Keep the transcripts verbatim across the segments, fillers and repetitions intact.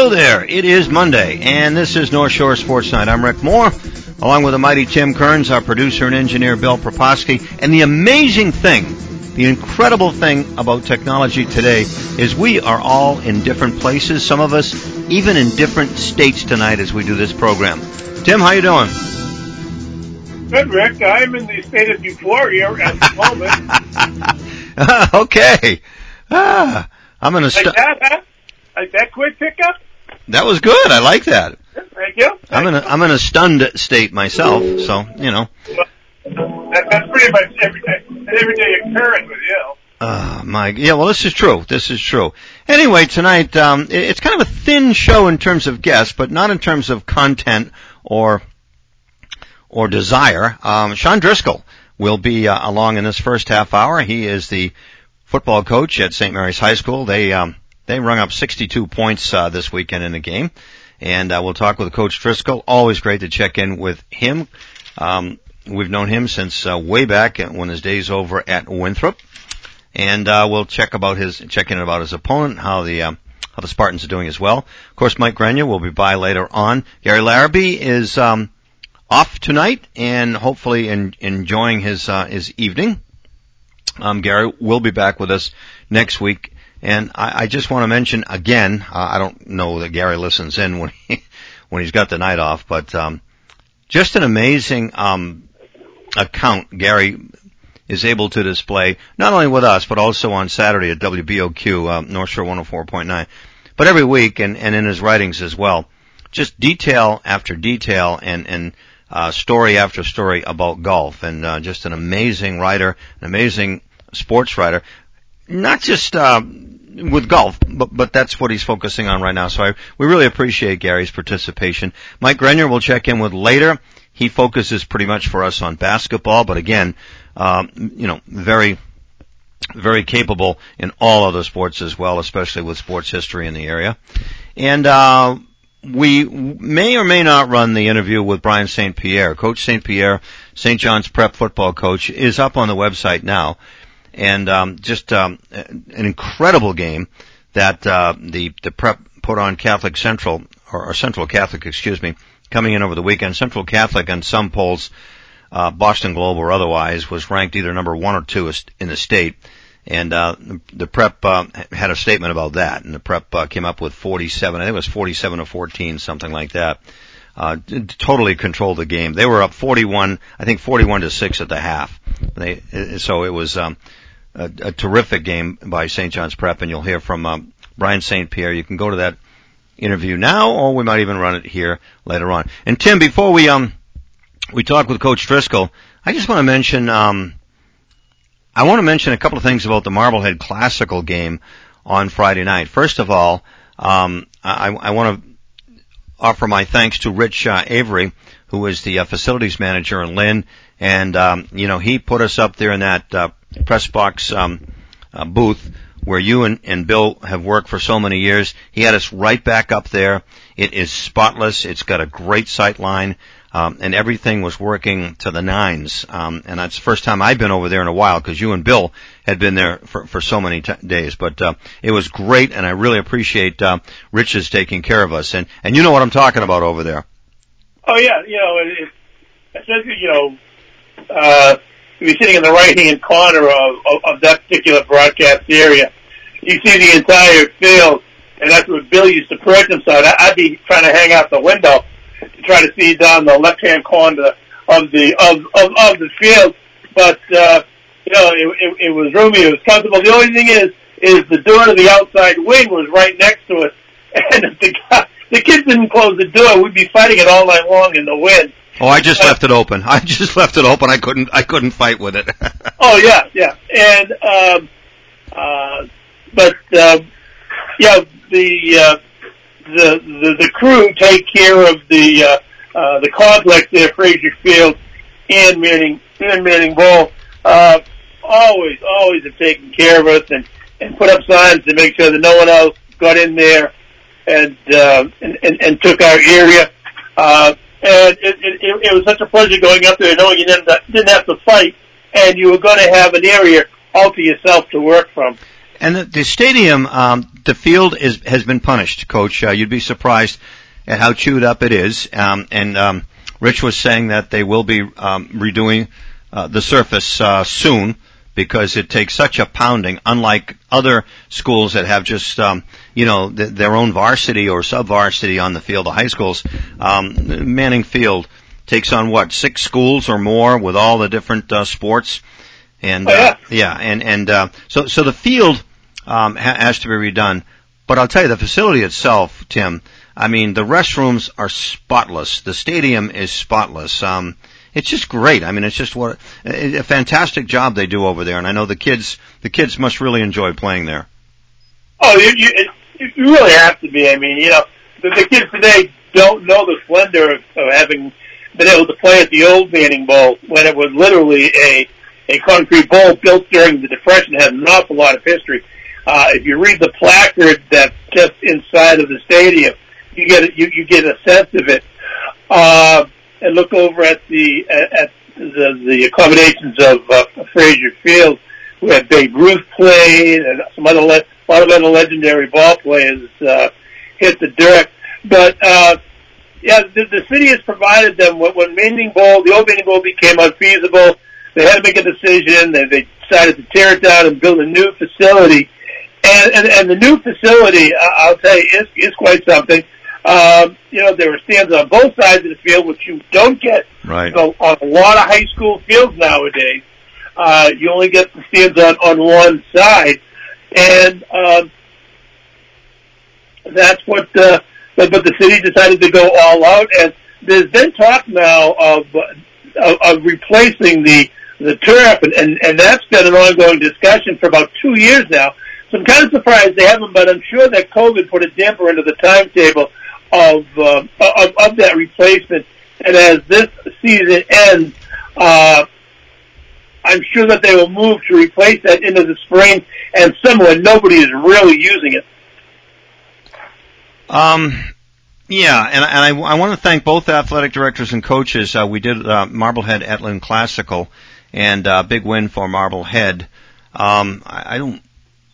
Hello there. It is Monday, and this is North Shore Sports Night. I'm Rick Moore, along with the mighty Tim Kearns, our producer and engineer, Bill Proposki. And the amazing thing, the incredible thing about technology today is we are all in different places, some of us even in different states tonight as we do this program. Tim, how you doing? Good, Rick. I'm in the state of euphoria at the moment. Okay. Ah, I'm going to start. Like that, huh? Like that quick pickup? That was good. I like that. Thank you. Thank I'm in a, I'm in a stunned state myself, so, you know. Well, that, that's pretty much every day, an everyday occurrence with you. Oh, my. Yeah, well, this is true. This is true. Anyway, tonight, um, it, it's kind of a thin show in terms of guests, but not in terms of content or or desire. Um, Sean Driscoll will be uh, along in this first half hour. He is the football coach at Saint Mary's High School. They um, they rung up sixty-two points uh, this weekend in the game, and uh, we'll talk with Coach Driscoll. Always great to check in with him. Um, we've known him since uh, way back when his days over at Winthrop, and uh, we'll check about his check in about his opponent, how the um, how the Spartans are doing as well. Of course, Mike Grenier will be by later on. Gary Larrabee is um, off tonight and hopefully in, enjoying his uh, his evening. Um, Gary will be back with us next week, and I, I just want to mention again. Uh, I don't know that Gary listens in when he, when he's got the night off, but um, just an amazing um, account Gary is able to display, not only with us but also on Saturday at W B O Q uh, North Shore one oh four point nine, but every week and, and in his writings as well. Just detail after detail and and. Uh, story after story about golf, and uh, just an amazing writer, an amazing sports writer, not just uh, with golf, but but that's what he's focusing on right now. So I, we really appreciate Gary's participation. Mike Grenier will check in with later. He focuses pretty much for us on basketball, but again, um, you know, very, very capable in all other sports as well, especially with sports history in the area. And uh we may or may not run the interview with Brian Saint Pierre. Coach Saint Pierre, Saint John's prep football coach, is up on the website now. And um, just um, an incredible game that uh, the, the prep put on Catholic Central, or, or Central Catholic, excuse me, coming in over the weekend. Central Catholic, on some polls, uh, Boston Globe or otherwise, was ranked either number one or two in the state. And uh the prep uh, had a statement about that, and the prep uh, came up with forty-seven. I think it was forty-seven to fourteen, something like that. Uh totally controlled the game. They were up forty-one, I think forty-one to six at the half. They so it was um a, a terrific game by Saint John's Prep, and you'll hear from um, Brian Saint Pierre. You can go to that interview now, or we might even run it here later on. And Tim, before we um we talk with Coach Driscoll, I just want to mention um I want to mention a couple of things about the Marblehead Classical game on Friday night. First of all, um, I, I want to offer my thanks to Rich uh, Avery, who is the uh, facilities manager in Lynn, and um, you know he put us up there in that uh, press box um, uh, booth where you and, and Bill have worked for so many years. He had us right back up there. It is spotless. It's got a great sight line. Um, and everything was working to the nines. Um, and that's the first time I've been over there in a while, because you and Bill had been there for, for so many t- days. But uh, it was great, and I really appreciate uh, Rich's taking care of us. And, and you know what I'm talking about over there. Oh, yeah. You know, it, it, especially, you know, uh, you're sitting in the right-hand corner of, of, of that particular broadcast area. You see the entire field, and that's what Bill used to perch himself. I'd be trying to hang out the window to try to see down the left-hand corner of the of of, of the field, but uh, you know it, it, it was roomy, it was comfortable. The only thing is, is the door to the outside wing was right next to us, and if the guy, the kids didn't close the door, we'd be fighting it all night long in the wind. Oh, I just uh, left it open. I just left it open. I couldn't I couldn't fight with it. Oh yeah, yeah, and um, uh, but uh, yeah, the. Uh, The, the the crew take care of the uh, uh, the complex there, Frazier Field and Manning and Manning Bowl. Uh, always, always have taken care of us and, and put up signs to make sure that no one else got in there and uh, and, and, and took our area. Uh, and it, it, it was such a pleasure going up there, knowing you didn't didn't have to fight, and you were going to have an area all to yourself to work from. And the, the stadium, um, the field is has been punished, Coach. Uh, you'd be surprised at how chewed up it is. Um, and um, Rich was saying that they will be um, redoing uh, the surface uh, soon because it takes such a pounding, unlike other schools that have just, um, you know, th- their own varsity or sub-varsity on the field, the high schools. Um, Manning Field takes on, what, six schools or more with all the different uh, sports. And, oh, yeah. uh, yeah, and, and, uh, so, so the field, um, ha- has to be redone. But I'll tell you, the facility itself, Tim, I mean, the restrooms are spotless. The stadium is spotless. Um, it's just great. I mean, it's just what, a, a fantastic job they do over there. And I know the kids, the kids must really enjoy playing there. Oh, you, you, you really have to be. I mean, you know, the, the kids today don't know the splendor of, of having been able to play at the old Manning Bowl when it was literally a, a concrete bowl built during the Depression. It had an awful lot of history. Uh, if you read the placard that's just inside of the stadium, you get you, you get a sense of it. Uh, and look over at the at the, the accommodations of uh, Frazier Field, where Babe Ruth played, and some other le- a lot of other legendary ball players uh, hit the dirt. But uh, yeah, the, the city has provided them when, when Manning Bowl, the old Manning Bowl became unfeasible. They had to make a decision. They, they decided to tear it down and build a new facility. And, and, and the new facility, uh, I'll tell you, is, is quite something. Um, you know, there were stands on both sides of the field, which you don't get right. you know, on a lot of high school fields nowadays. Uh, you only get the stands on, on one side. And um, that's what, uh, but, but the city decided to go all out. And there's been talk now of, uh, of, of replacing the, the turf, and, and, and that's been an ongoing discussion for about two years now. So I'm kind of surprised they haven't, but I'm sure that COVID put a damper into the timetable of, uh, of, of that replacement. And as this season ends, uh, I'm sure that they will move to replace that into the spring and somewhere nobody is really using it. Um, yeah, and, and I, I want to thank both athletic directors and coaches. Uh, we did uh, Marblehead at Lynn Classical, and uh, big win for Marblehead. Um, I, I don't.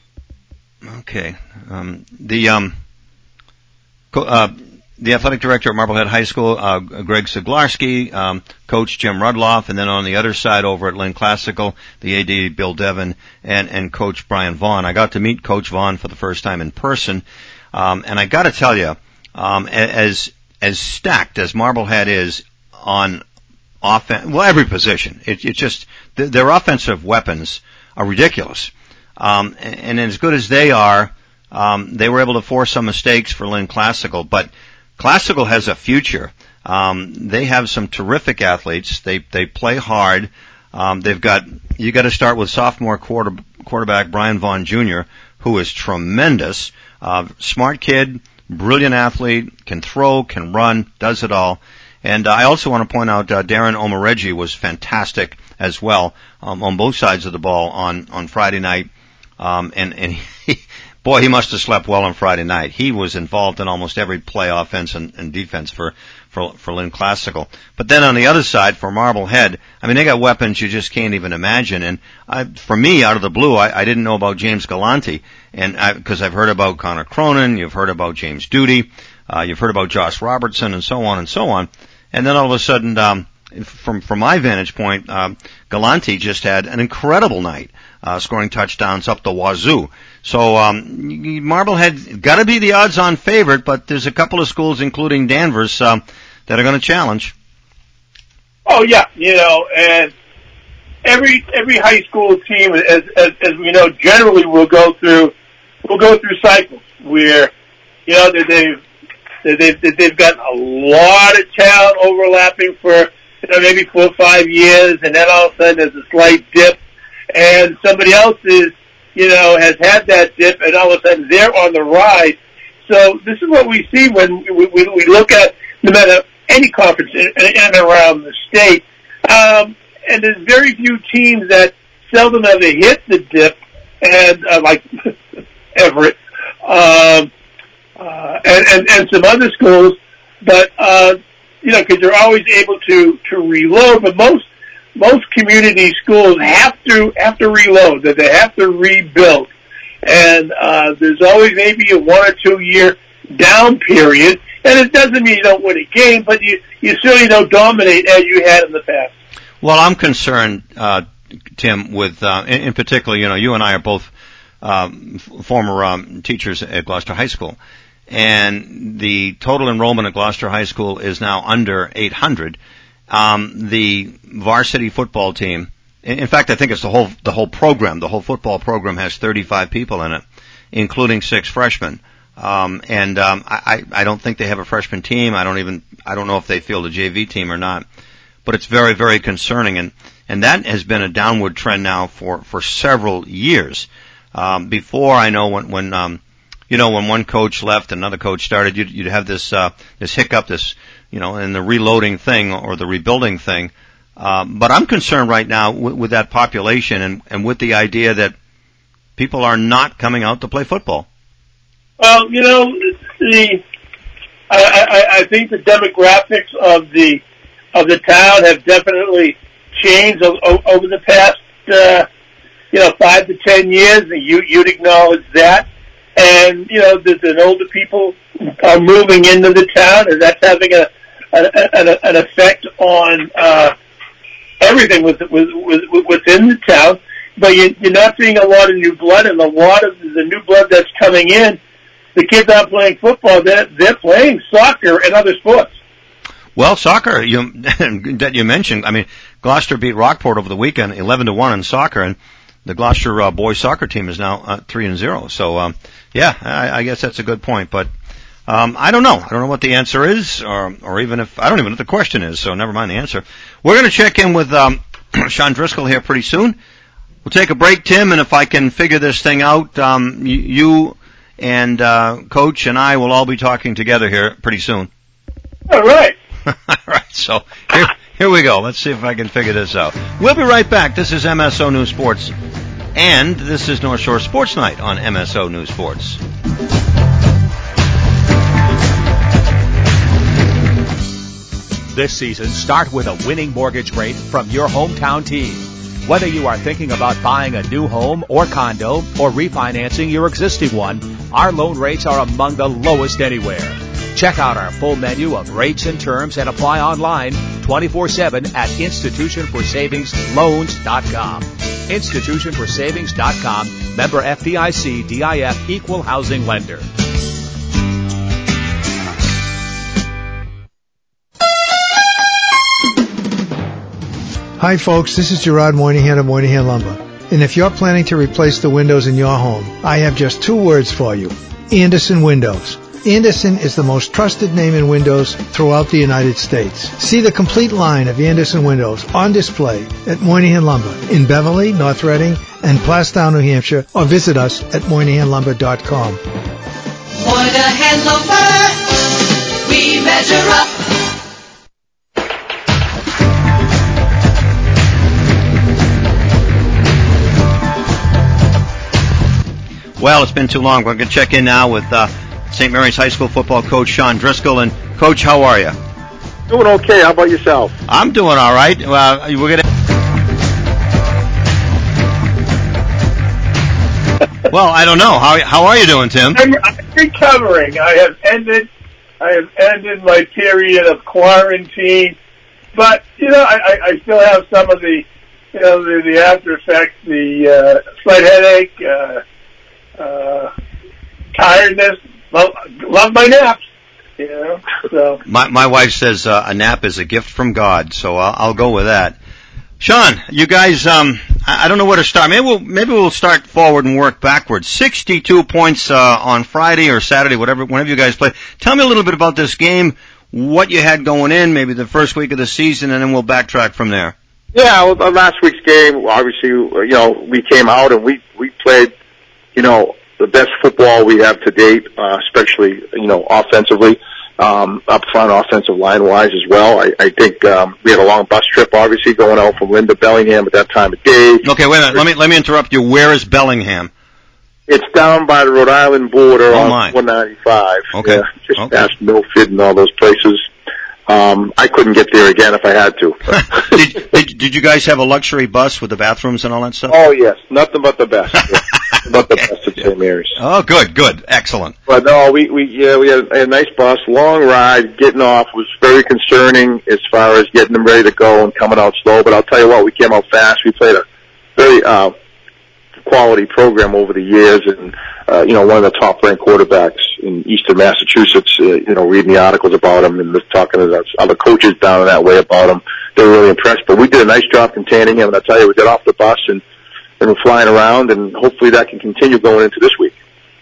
Okay, um, the um, co- uh, the athletic director at Marblehead High School, uh, Greg Siglarski, um, coach Jim Rudloff, and then on the other side over at Lynn Classical, the A D Bill Devon and and Coach Brian Vaughn. I got to meet Coach Vaughn for the first time in person, um, and I got to tell you, um, as as stacked as Marblehead is on offense, well, every position, it, it just th- their offensive weapons are ridiculous. Um, and, and as good as they are, um, they were able to force some mistakes for Lynn Classical, but Classical has a future. Um, they have some terrific athletes. They they play hard. Um, they've got you got to start with sophomore quarter, quarterback Brian Vaughn Junior, who is tremendous, uh, smart kid, brilliant athlete, can throw, can run, does it all. And uh, I also want to point out uh, Darren Omoreggi was fantastic as well um, on both sides of the ball on on Friday night. Um, and, and he, boy, he must have slept well on Friday night. He was involved in almost every play, offense and, and defense for, for, for Lynn Classical. But then on the other side, for Marblehead, I mean, they got weapons you just can't even imagine. And I, for me, out of the blue, I, I didn't know about James Galante. And I, cause I've heard about Connor Cronin, you've heard about James Duty, uh, you've heard about Josh Robertson and so on and so on. And then all of a sudden, um, from, from my vantage point, um, Galante just had an incredible night. Uh, scoring touchdowns up the wazoo. So, um, Marblehead got to be the odds-on favorite, but there's a couple of schools, including Danvers, um, that are going to challenge. Oh yeah, you know, and every every high school team, as as, as we know, generally will go through will go through cycles where, you know, they've they've they've, they've got a lot of talent overlapping for, you know, maybe four or five years, and then all of a sudden there's a slight dip. And somebody else is, you know, has had that dip, and all of a sudden they're on the rise. So this is what we see when we, we, we look at no matter any conference in, in and around the state. Um, and there's very few teams that seldom ever hit the dip, and uh, like Everett, um, uh, and, and and some other schools. But uh, you know, because they're always able to to reload. But most Most community schools have to have to reload, that they have to rebuild. and uh, there's always maybe a one or two year down period. And it doesn't mean you don't win a game, but you, you certainly don't dominate as you had in the past. Well, I'm concerned, uh, Tim, with, uh, in, in particular, you know, you and I are both um, f- former um, teachers at Gloucester High School. And the total enrollment at Gloucester High School is now under eight hundred. Um, the varsity football team, in, in fact, I think it's the whole, the whole program, the whole football program has thirty-five people in it, including six freshmen. Um, and, um, I, I don't think they have a freshman team. I don't even, I don't know if they field a J V team or not, but it's very, very concerning. And, and that has been a downward trend now for, for several years. Um, before I know when, when, um, you know, when one coach left, another coach started, you'd, you'd have this, uh, this hiccup, this, you know, and the reloading thing or the rebuilding thing. Um, but I'm concerned right now with, with that population and, and with the idea that people are not coming out to play football. Well, you know, the I, I, I think the demographics of the of the town have definitely changed over, over the past, uh, you know, five to ten years. You you'd acknowledge that, and you know, the, the older people are moving into the town, and that's having a, a, an, an effect on uh, everything with, with, with, within the town. But you, you're not seeing a lot of new blood, and a lot of the new blood that's coming in. The kids aren't playing football; they're, they're playing soccer and other sports. Well, soccer, you, that you mentioned. I mean, Gloucester beat Rockport over the weekend, eleven to one in soccer, and the Gloucester uh, boys soccer team is now uh, three and zero. So, um, yeah, I, I guess that's a good point. But um, I don't know. I don't know what the answer is, or or even if I don't even know what the question is. So, never mind the answer. We're going to check in with um, Sean Driscoll here pretty soon. We'll take a break, Tim, and if I can figure this thing out, um, you. you And, uh, Coach and I will all be talking together here pretty soon. All right. All right. So here, here we go. Let's see if I can figure this out. We'll be right back. This is M S O News Sports. And this is North Shore Sports Night on M S O News Sports. This season, start with a winning mortgage rate from your hometown team. Whether you are thinking about buying a new home or condo or refinancing your existing one, our loan rates are among the lowest anywhere. Check out our full menu of rates and terms and apply online twenty-four seven at institution for savings loans dot com. institution for savings dot com, member F D I C, D I F, equal housing lender. Hi folks, this is Gerard Moynihan of Moynihan Lumber. And if you're planning to replace the windows in your home, I have just two words for you. Andersen Windows. Andersen is the most trusted name in windows throughout the United States. See the complete line of Andersen Windows on display at Moynihan Lumber in Beverly, North Reading, and Plastown, New Hampshire, or visit us at moynihan lumber dot com. Moynihan Lumber, we measure up. Well, it's been too long. We're going to check in now with uh, Saint Mary's High School football coach Sean Driscoll. And, Coach, how are you? Doing okay. How about yourself? I'm doing all right. Uh, we're going to. Well, I don't know. How how are you doing, Tim? I'm, I'm recovering. I have ended. I have ended my period of quarantine, but you know, I, I still have some of the, you know, the, the after effects, the uh, slight headache. Uh, Uh, tiredness, love, love my naps, you know, so. My, my wife says, uh, a nap is a gift from God, so I'll, I'll go with that. Sean, you guys, um, I, I don't know where to start. Maybe we'll, maybe we'll start forward and work backwards. sixty-two points, uh, on Friday or Saturday, whatever, whenever you guys play. Tell me a little bit about this game, what you had going in, maybe the first week of the season, and then we'll backtrack from there. Yeah, well, last week's game, obviously, you know, we came out and we, we played, you know, the best football we have to date, uh, especially, you know, offensively, um, up front, offensive line-wise as well. I, I think um, we had a long bus trip, obviously, going out from Lynn to Bellingham at that time of day. Okay, wait a minute. Let me let me interrupt you. Where is Bellingham? It's down by the Rhode Island border oh on my. one ninety-five. Okay. Yeah, just okay. past Milford and all those places. Um, I couldn't get there again if I had to. did, did, did you guys have a luxury bus with the bathrooms and all that stuff? Oh, yes. Nothing but the best. about the bus at Saint Mary's. Oh, good, good, excellent. But no, we we yeah we had a, a nice bus, long ride. Getting off was very concerning as far as getting them ready to go and coming out slow. But I'll tell you what, we came out fast. We played a very uh, quality program over the years, and uh, you know, one of the top ranked quarterbacks in Eastern Massachusetts. Uh, you know, reading the articles about him and talking to the other coaches down that way about him, they were really impressed. But we did a nice job containing him, and I tell you, we got off the bus and. and we're flying around, and hopefully that can continue going into this week.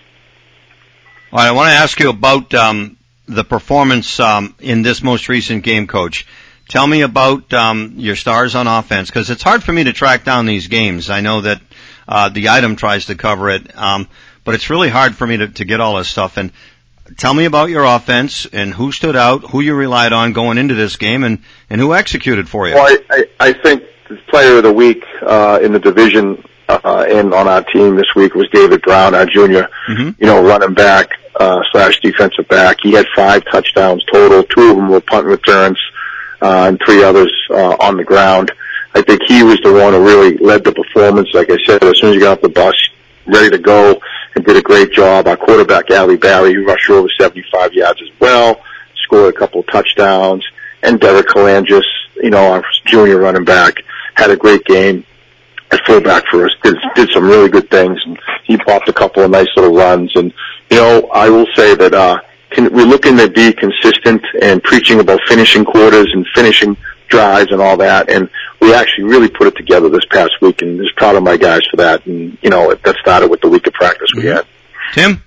All right, I want to ask you about um, the performance um, in this most recent game, Coach. Tell me about um, your stars on offense, because it's hard for me to track down these games. I know that uh, the item tries to cover it, um, but it's really hard for me to, to get all this stuff. And tell me about your offense and who stood out, who you relied on going into this game, and, and who executed for you. Well, I, I, I think the player of the week uh, in the division uh, and on our team this week was David Brown, our junior, mm-hmm. you know, running back uh, slash defensive back. He had five touchdowns total. Two of them were punt returns, uh, and three others uh, on the ground. I think he was the one who really led the performance. Like I said, as soon as he got off the bus, ready to go, and did a great job. Our quarterback, Ali Barry, who rushed over seventy-five yards as well, scored a couple of touchdowns. And Derek Kalangis, you know, our junior running back, had a great game at fullback for us, did, did some really good things, and he popped a couple of nice little runs. And, you know, I will say that uh, can, we're looking to be consistent and preaching about finishing quarters and finishing drives and all that, and we actually really put it together this past week, and just proud of my guys for that. And, you know, that started with the week of practice we had. Tim?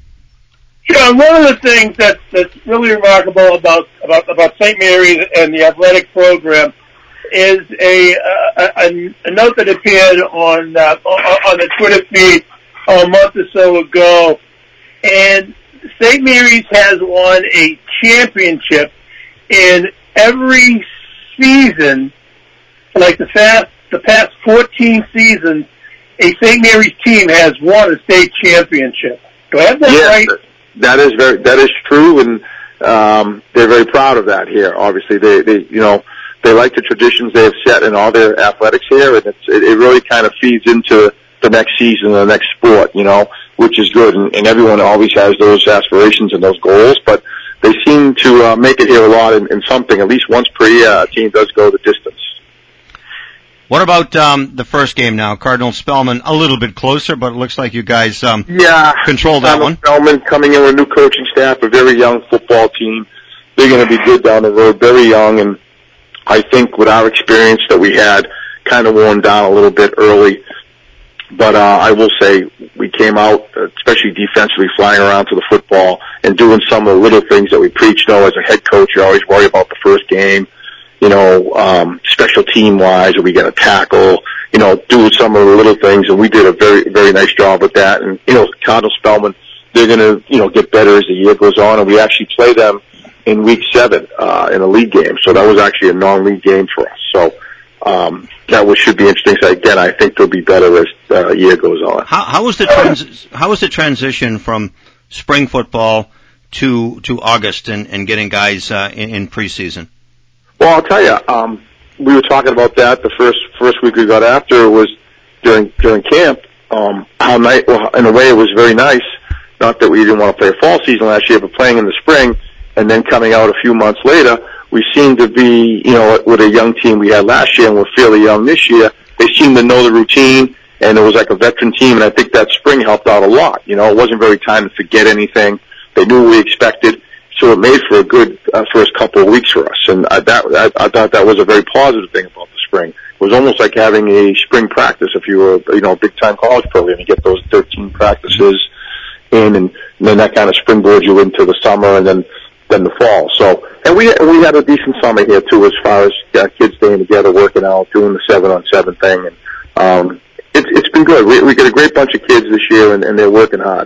Yeah, one of the things that's, that's really remarkable about, about, about Saint Mary's and the athletic program is a, a, a note that appeared on, uh, on the Twitter feed a month or so ago. And Saint Mary's has won a championship in every season, like the past, the past fourteen seasons, a Saint Mary's team has won a state championship. Do I have that yes, right? That is very, that is true, and um, they're very proud of that here. Obviously, they, they, you know, they like the traditions they have set in all their athletics here, and it's, it, it really kind of feeds into the next season, the next sport, you know, which is good. And, and everyone always has those aspirations and those goals, but they seem to uh, make it here a lot in, in something. At least once per year, a team does go the distance. What about um, the first game now? Cardinal Spellman a little bit closer, but it looks like you guys um, yeah, controlled that one. Spellman coming in with a new coaching staff, a very young football team. They're going to be good down the road, very young, and I think with our experience that we had, kind of worn down a little bit early. But uh, I will say we came out, especially defensively, flying around to the football and doing some of the little things that we preach. You know, as a head coach, you always worry about the first game. You know, um, special team wise, are we going to tackle, you know, do some of the little things, and we did a very, very nice job with that. And, you know, Cardinal Spellman, they're going to, you know, get better as the year goes on, and we actually play them in week seven, uh, in a league game. So that was actually a non-league game for us. So, um, that was, should be interesting. So again, I think they'll be better as the uh, year goes on. How, how was the trans- how was the transition from spring football to, to August and, and getting guys, uh, in, in preseason? Well, I'll tell you, um, we were talking about that the first first week we got after was during during camp. Um, how nice, well, in a way, it was very nice. Not that we didn't want to play a fall season last year, but playing in the spring and then coming out a few months later, we seemed to be, you know, with a young team we had last year, and we're fairly young this year. They seemed to know the routine, and it was like a veteran team, and I think that spring helped out a lot. You know, it wasn't very time to forget anything. They knew what we expected. So it made for a good uh, first couple of weeks for us, and I, that, I, I thought that was a very positive thing about the spring. It was almost like having a spring practice if you were, you know, a big-time college program. You get those thirteen practices in, and, and then that kind of springboards you into the summer and then then the fall. So, and we we had a decent summer here too, as far as uh, kids staying together, working out, doing the seven-on-seven thing, and um, it's it's been good. We we got a great bunch of kids this year, and, and they're working hard.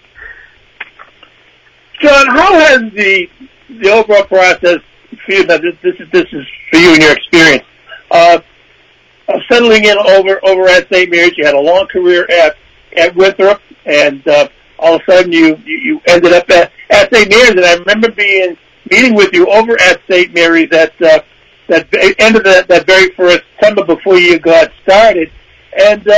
John, how has the the overall process for you? Now, this, this is this is for you and your experience uh, of settling in over over at Saint Mary's. You had a long career at at Winthrop, and uh, all of a sudden you you ended up at, at Saint Mary's. And I remember being meeting with you over at Saint Mary's at uh, that end of that, that very first September before you got started. And uh,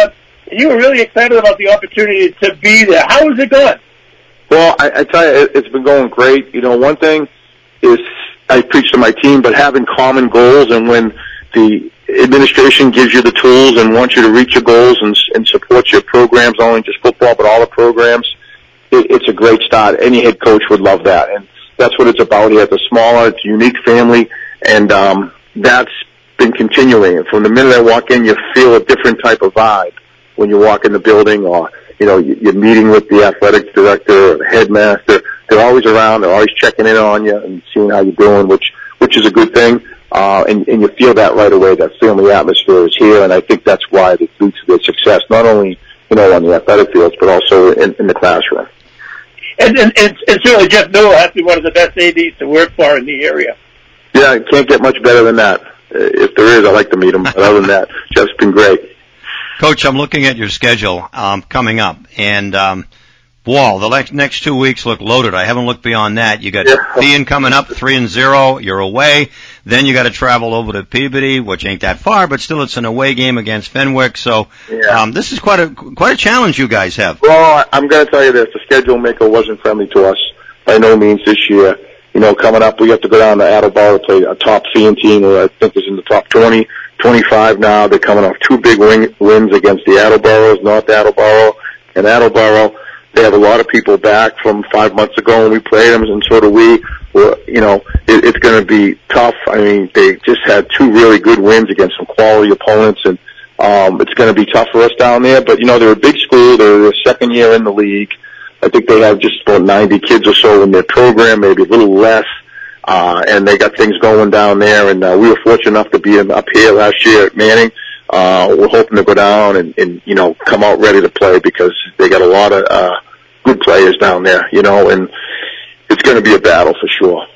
You were really excited about the opportunity to be there. How is it going? Well, I, I tell you, it, it's been going great. You know, one thing is I preach to my team, but having common goals, and when the administration gives you the tools and wants you to reach your goals and, and support your programs, not only just football, but all the programs, it, it's a great start. Any head coach would love that. And that's what it's about here. It's a smaller, it's a unique family, and um, that's been continuing. From the minute I walk in, you feel a different type of vibe when you walk in the building, or, you know, you're meeting with the athletic director or the headmaster. They're always around. They're always checking in on you and seeing how you're doing, which which is a good thing. Uh, and, and you feel that right away. That family atmosphere is here, and I think that's why it leads to their success, not only, you know, on the athletic fields, but also in, in the classroom. And, and, and, and certainly Jeff Newell has to be one of the best A Ds to work for in the area. Yeah, it can't get much better than that. If there is, I'd like to meet him. But other than that, Jeff's been great. Coach, I'm looking at your schedule um, coming up, and um, wow, the next next two weeks look loaded. I haven't looked beyond that. You got Yeah. Thean coming up, three and zero. You're away. Then you got to travel over to Peabody, which ain't that far, but still it's an away game against Fenwick. So Yeah. um, this is quite a quite a challenge you guys have. Well, I'm going to tell you this. The schedule maker wasn't friendly to us by no means this year. You know, coming up, we have to go down to Attleboro to play a top Thean team, who I think is in the top twenty, twenty-five now. They're coming off two big win- wins against the Attleboros, North Attleboro and Attleboro. They have a lot of people back from five months ago when we played them, and so do we. Well, you know, it, it's going to be tough. I mean, they just had two really good wins against some quality opponents, and um, it's going to be tough for us down there. But, you know, they're a big school. They're their second year in the league. I think they have just about ninety kids or so in their program, maybe a little less. Uh, and they got things going down there, and uh, we were fortunate enough to be in, up here last year at Manning. Uh, we're hoping to go down and, and, you know, come out ready to play, because they got a lot of uh, good players down there, you know, and it's going to be a battle for sure.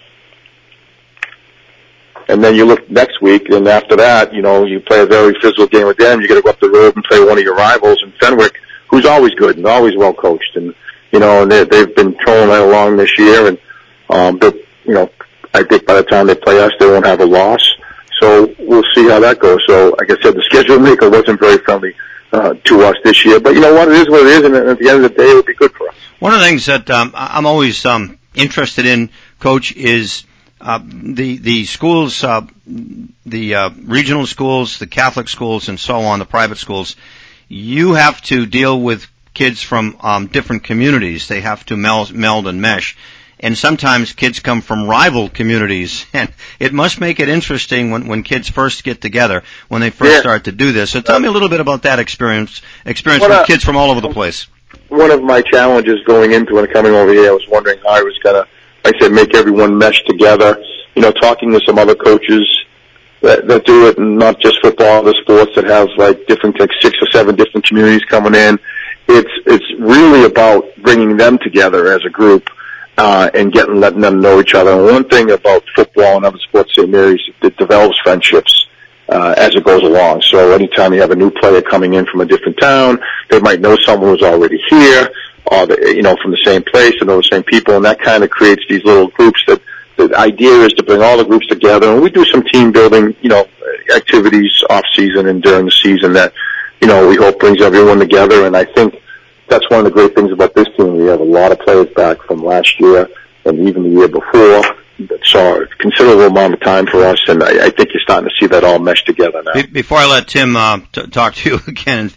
And then you look next week, and after that, you know, you play a very physical game with them. You got to go up the road and play one of your rivals in Fenwick, who's always good and always well coached. And, you know, and they, they've been trolling right along this year, and, um, but, you know, I think by the time they play us, they won't have a loss. So we'll see how that goes. So, like I said, the schedule maker wasn't very friendly uh, to us this year. But you know what? It is what it is, and at the end of the day, it'll be good for us. One of the things that um, I'm always um, interested in, Coach, is uh, the the schools, uh, the uh, regional schools, the Catholic schools, and so on, the private schools. You have to deal with kids from um, different communities. They have to meld, meld and mesh. And sometimes kids come from rival communities, and it must make it interesting when, when kids first get together, when they first Yeah. start to do this. So tell me a little bit about that experience, experience Well, with uh, kids from all over the place. One of my challenges going into it and coming over here, I was wondering how I was going to, like I said, make everyone mesh together. You know, talking to some other coaches that, that do it, and not just football, other sports that have like different, like six or seven different communities coming in. It's it's really about bringing them together as a group. Uh, and getting, letting them know each other. And one thing about football and other sports, Saint Mary's, it develops friendships, uh, as it goes along. So anytime you have a new player coming in from a different town, they might know someone who's already here, or, the, you know, from the same place, and know the same people, and that kind of creates these little groups that, the idea is to bring all the groups together. And we do some team building, you know, activities off season and during the season that, you know, we hope brings everyone together. And I think that's one of the great things about this team. We have a lot of players back from last year and even the year before that saw a considerable amount of time for us, and I, I think you're starting to see that all mesh together now. Be- before I let Tim uh, t- talk to you again,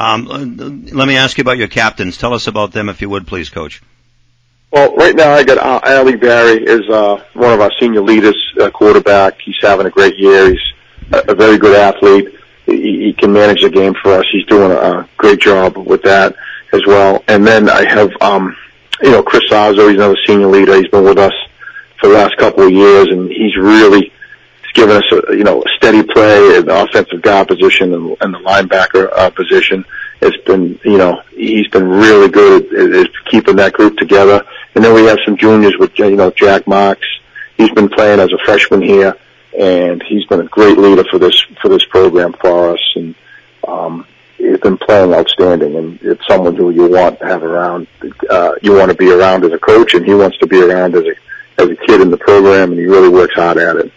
um, let me ask you about your captains. Tell us about them, if you would, please, Coach. Well, right now I got uh, Ali Barry is uh, one of our senior leaders, uh, quarterback. He's having a great year. He's a, a very good athlete. He, he can manage the game for us. He's doing a, a great job with that as well. And then I have, um, you know, Chris Azzo. He's another senior leader. He's been with us for the last couple of years, and he's really given us a, you know, a steady play in the offensive guard position and, and the linebacker uh, position. It's been, you know, he's been really good at, at keeping that group together. And then we have some juniors with, you know, Jack Marks. He's been playing as a freshman here, and he's been a great leader for this for this program for us. And um, he's been playing outstanding. And it's someone who you want to have around. Uh, you want to be around as a coach, and he wants to be around as a as a kid in the program, and he really works hard at it.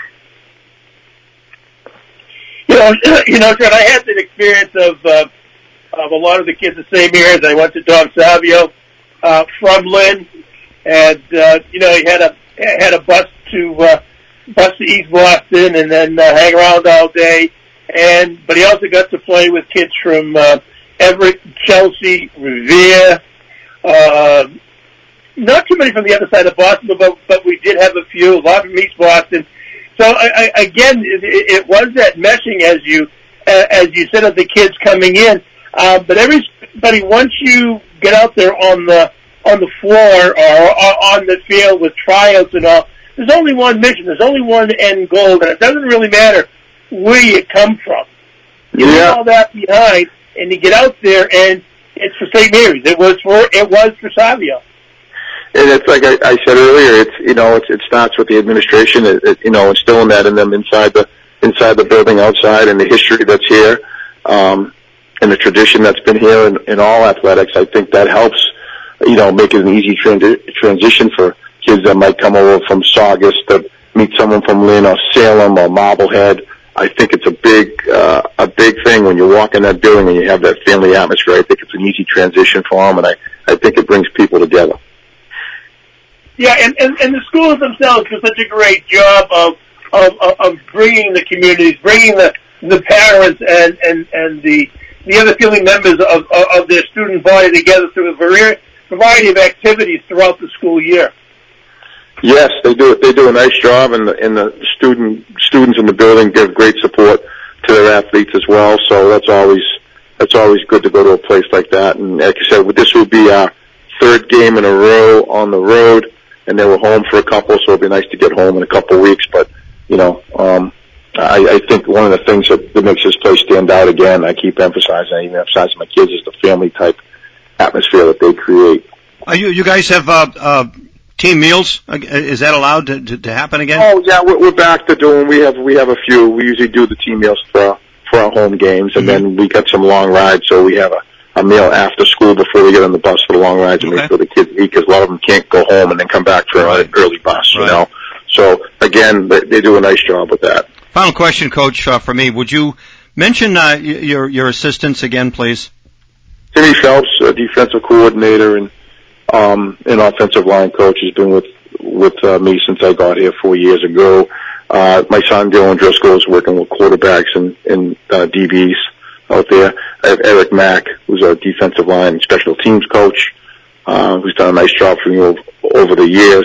You know, you know, Fred, I had the experience of uh, of a lot of the kids the same years. I went to Dom Savio uh, from Lynn, and uh, you know he had a had a bus to uh, bus to East Boston, and then uh, hang around all day. And but he also got to play with kids from uh, Everett, Chelsea, Revere. Uh, not too many from the other side of Boston, but but we did have a few. A lot from East Boston. So I, I, again, it, it was that meshing, as you uh, as you said, of the kids coming in. Uh, but everybody, once you get out there on the on the floor or, or on the field with tryouts and all, there's only one mission. There's only one end goal, and it doesn't really matter where you come from. You leave Yeah. all that behind, and you get out there, and it's for Saint Mary's. It was for it was for Savio. And it's like I, I said earlier, it's, you know, it's, it starts with the administration, it, it, you know, instilling that in them inside the, inside the building, outside, and the history that's here, um, and the tradition that's been here in, in all athletics. I think that helps, you know, make it an easy transi- transition for kids that might come over from Saugus to meet someone from Lynn or Salem or Marblehead. I think it's a big, uh, a big thing when you walk in that building and you have that family atmosphere. I think it's an easy transition for them, and I, I think it brings people together. Yeah, and, and, and the schools themselves do such a great job of of, of bringing the communities, bringing the, the parents and, and, and the the other family members of, of, of their student body together through a variety of activities throughout the school year. Yes, they do. They do a nice job, and the, and the student students in the building give great support to their athletes as well. So that's always that's always good to go to a place like that. And like I said, this will be our third game in a row on the road, and they were home for a couple, so it'd be nice to get home in a couple of weeks. But you know, um, I, I think one of the things that, that makes this place stand out again, I keep emphasizing, I even emphasize my kids, is the family type atmosphere that they create. Are you you guys have uh, uh, team meals? Is that allowed to, to, to happen again? Oh yeah, we're, we're back to doing. We have we have a few. We usually do the team meals for for our home games, and Mm-hmm. then we got some long rides. So we have a, a meal after school before we get on the bus for the long rides, and Okay. make sure the kids eat, because a lot of them can't go home and then come back for Right. an early bus. You Right. know. So again, they, they do a nice job with that. Final question, Coach, uh, for me. Would you mention uh, y- your your assistants again, please? Timmy Phelps, a defensive coordinator and um, an offensive line coach, has been with with uh, me since I got here four years ago. Uh, my son Dylan Driscoll is working with quarterbacks and, and uh, D Bs out there. I have Eric Mack, who's our defensive line and special teams coach, uh, who's done a nice job for me over, over the years.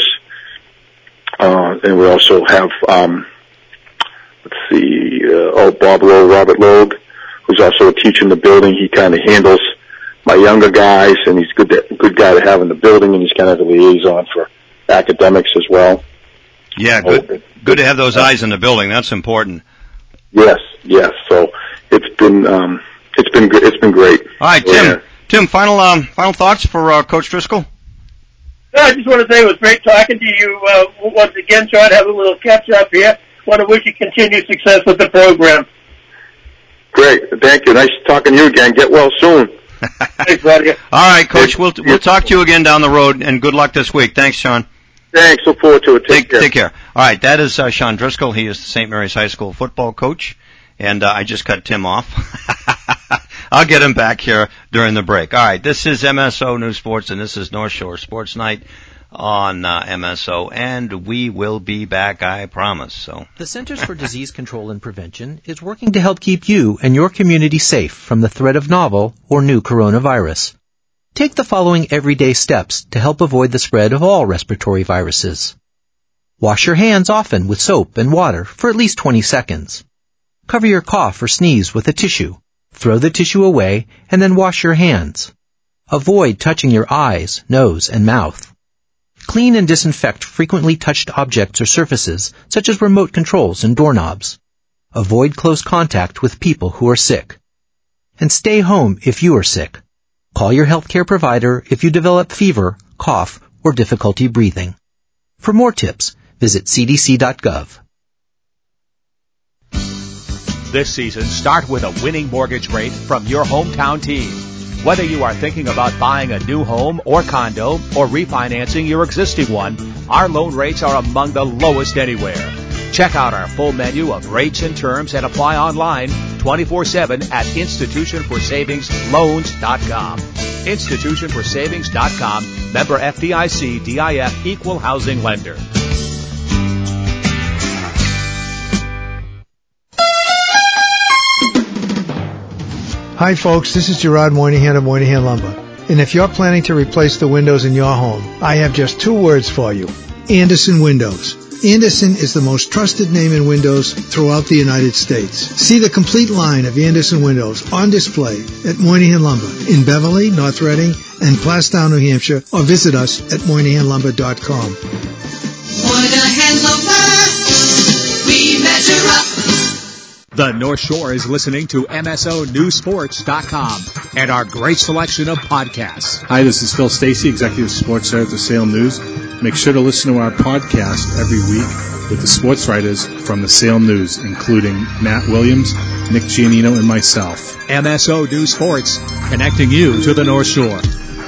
Uh, and we also have, um, let's see, uh, oh, Bob Lowe, Robert Logue, who's also a teacher in the building. He kind of handles my younger guys, and he's a good, to, good guy to have in the building, and he's kind of a liaison for academics as well. Yeah, good. Good to have those eyes in the building. That's important. Yes, yes. So it's been, um, it's been, gr- it's been great. All right, Tim. Yeah. Tim, final um, final thoughts for uh, Coach Driscoll? No, I just want to say it was great talking to you uh, once again, Sean. Have a little catch up here. Want to wish you continued success with the program. Great. Thank you. Nice talking to you again. Get well soon. Thanks, buddy. All right, Coach. We'll we'll talk to you again down the road, and good luck this week. Thanks, Sean. Thanks. Look forward to it. Take, Take care. take care. All right, that is uh, Sean Driscoll. He is the Saint Mary's High School football coach, and uh, I just cut Tim off. I'll get him back here during the break. All right, this is M S O News Sports, and this is North Shore Sports Night on uh, M S O, and we will be back, I promise. So The Centers for Disease Control and Prevention is working to help keep you and your community safe from the threat of novel or new coronavirus. Take the following everyday steps to help avoid the spread of all respiratory viruses. Wash your hands often with soap and water for at least twenty seconds. Cover your cough or sneeze with a tissue. Throw the tissue away and then wash your hands. Avoid touching your eyes, nose, and mouth. Clean and disinfect frequently touched objects or surfaces, such as remote controls and doorknobs. Avoid close contact with people who are sick. And stay home if you are sick. Call your healthcare provider if you develop fever, cough, or difficulty breathing. For more tips, visit c d c dot gov. This season, start with a winning mortgage rate from your hometown team. Whether you are thinking about buying a new home or condo or refinancing your existing one, our loan rates are among the lowest anywhere. Check out our full menu of rates and terms and apply online twenty-four seven at institution for savings loans dot com. institution for savings dot com, member F D I C, D I F, equal housing lender. Hi folks, this is Gerard Moynihan of Moynihan Lumber. And if you're planning to replace the windows in your home, I have just two words for you. Andersen Windows. Andersen is the most trusted name in windows throughout the United States. See the complete line of Andersen Windows on display at Moynihan Lumber in Beverly, North Reading, and Plastown, New Hampshire, or visit us at moynihan lumber dot com. Moynihan Lumber, we measure up. The North Shore is listening to M S O News Sports dot com and our great selection of podcasts. Hi, this is Phil Stacy, Executive Sports Editor at the Salem News. Make sure to listen to our podcast every week with the sports writers from the Salem News, including Matt Williams, Nick Giannino, and myself. M S O News Sports, connecting you to the North Shore.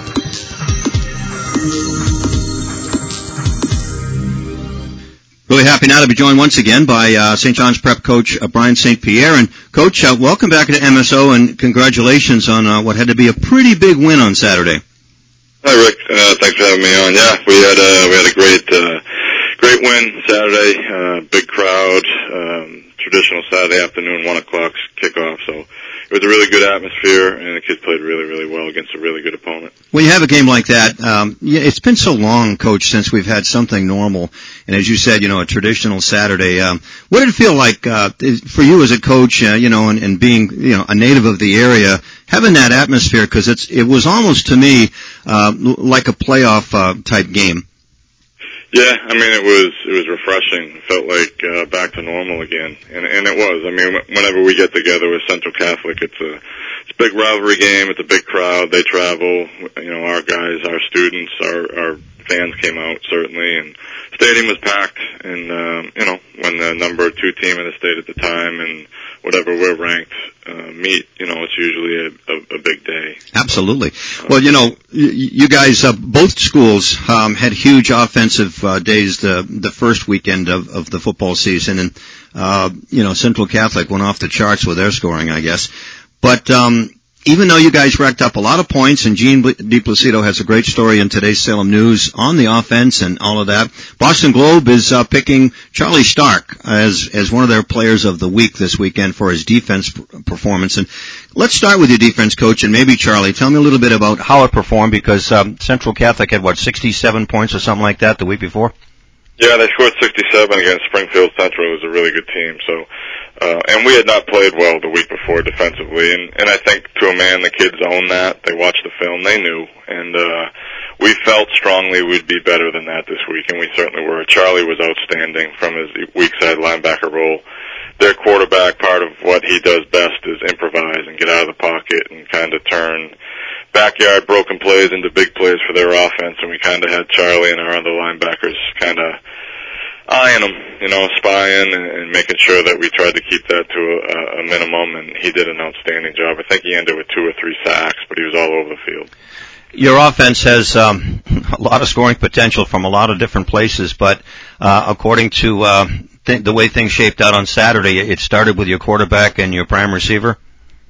Really happy now to be joined once again by uh, Saint John's Prep coach uh, Brian Saint Pierre. And Coach, uh, welcome back to M S O, and congratulations on uh, what had to be a pretty big win on Saturday. Hi, Rick. Uh, thanks for having me on. Yeah, we had a we had a great uh, great win Saturday. Uh, big crowd. Um, traditional Saturday afternoon, one o'clock kickoff. So it was a really good atmosphere, and the kids played really, really well against a really good opponent. When you have a game like that, um, yeah, it's been so long, Coach, since we've had something normal. And as you said, you know, a traditional Saturday. Um, what did it feel like uh, for you as a coach, uh, you know, and, and being, you know, a native of the area, having that atmosphere? Because it's it was almost to me uh, like a playoff uh, type game. Yeah, I mean, it was it was refreshing. It felt like uh, back to normal again, and and it was. I mean, whenever we get together with Central Catholic, it's a it's a big rivalry game. It's a big crowd. They travel. You know, our guys, our students, our our fans came out certainly, and the stadium was packed. And um, you know, when the number two team in the state at the time and whatever we're ranked uh, meet, you know, it's usually a, a, a big day. Absolutely. Well, you know, you guys, uh, both schools um, had huge offensive uh, days the the first weekend of, of the football season, and uh, you know, Central Catholic went off the charts with their scoring, I guess. But um, even though you guys racked up a lot of points, and Gene DiPlacido has a great story in today's Salem News on the offense and all of that, Boston Globe is uh, picking Charlie Stark as as one of their players of the week this weekend for his defense performance. And let's start with your defense, Coach, and maybe Charlie, tell me a little bit about how it performed, because um, Central Catholic had, what, sixty-seven points or something like that the week before? Yeah, they scored sixty-seven against Springfield Central. It was a really good team. So, uh, and we had not played well the week before defensively, and, and I think to a man the kids owned that. They watched the film, they knew, and uh, we felt strongly we'd be better than that this week, and we certainly were. Charlie was outstanding from his weak side linebacker role. Their quarterback, part of what he does best is improvise and get out of the pocket and kind of turn backyard broken plays into big plays for their offense, and we kind of had Charlie and our other linebackers kind of eyeing them, you know, spying and, and making sure that we tried to keep that to a, a minimum, and he did an outstanding job. I think he ended with two or three sacks, but he was all over the field. Your offense has um, a lot of scoring potential from a lot of different places, but uh, according to uh, th- the way things shaped out on Saturday, it started with your quarterback and your prime receiver?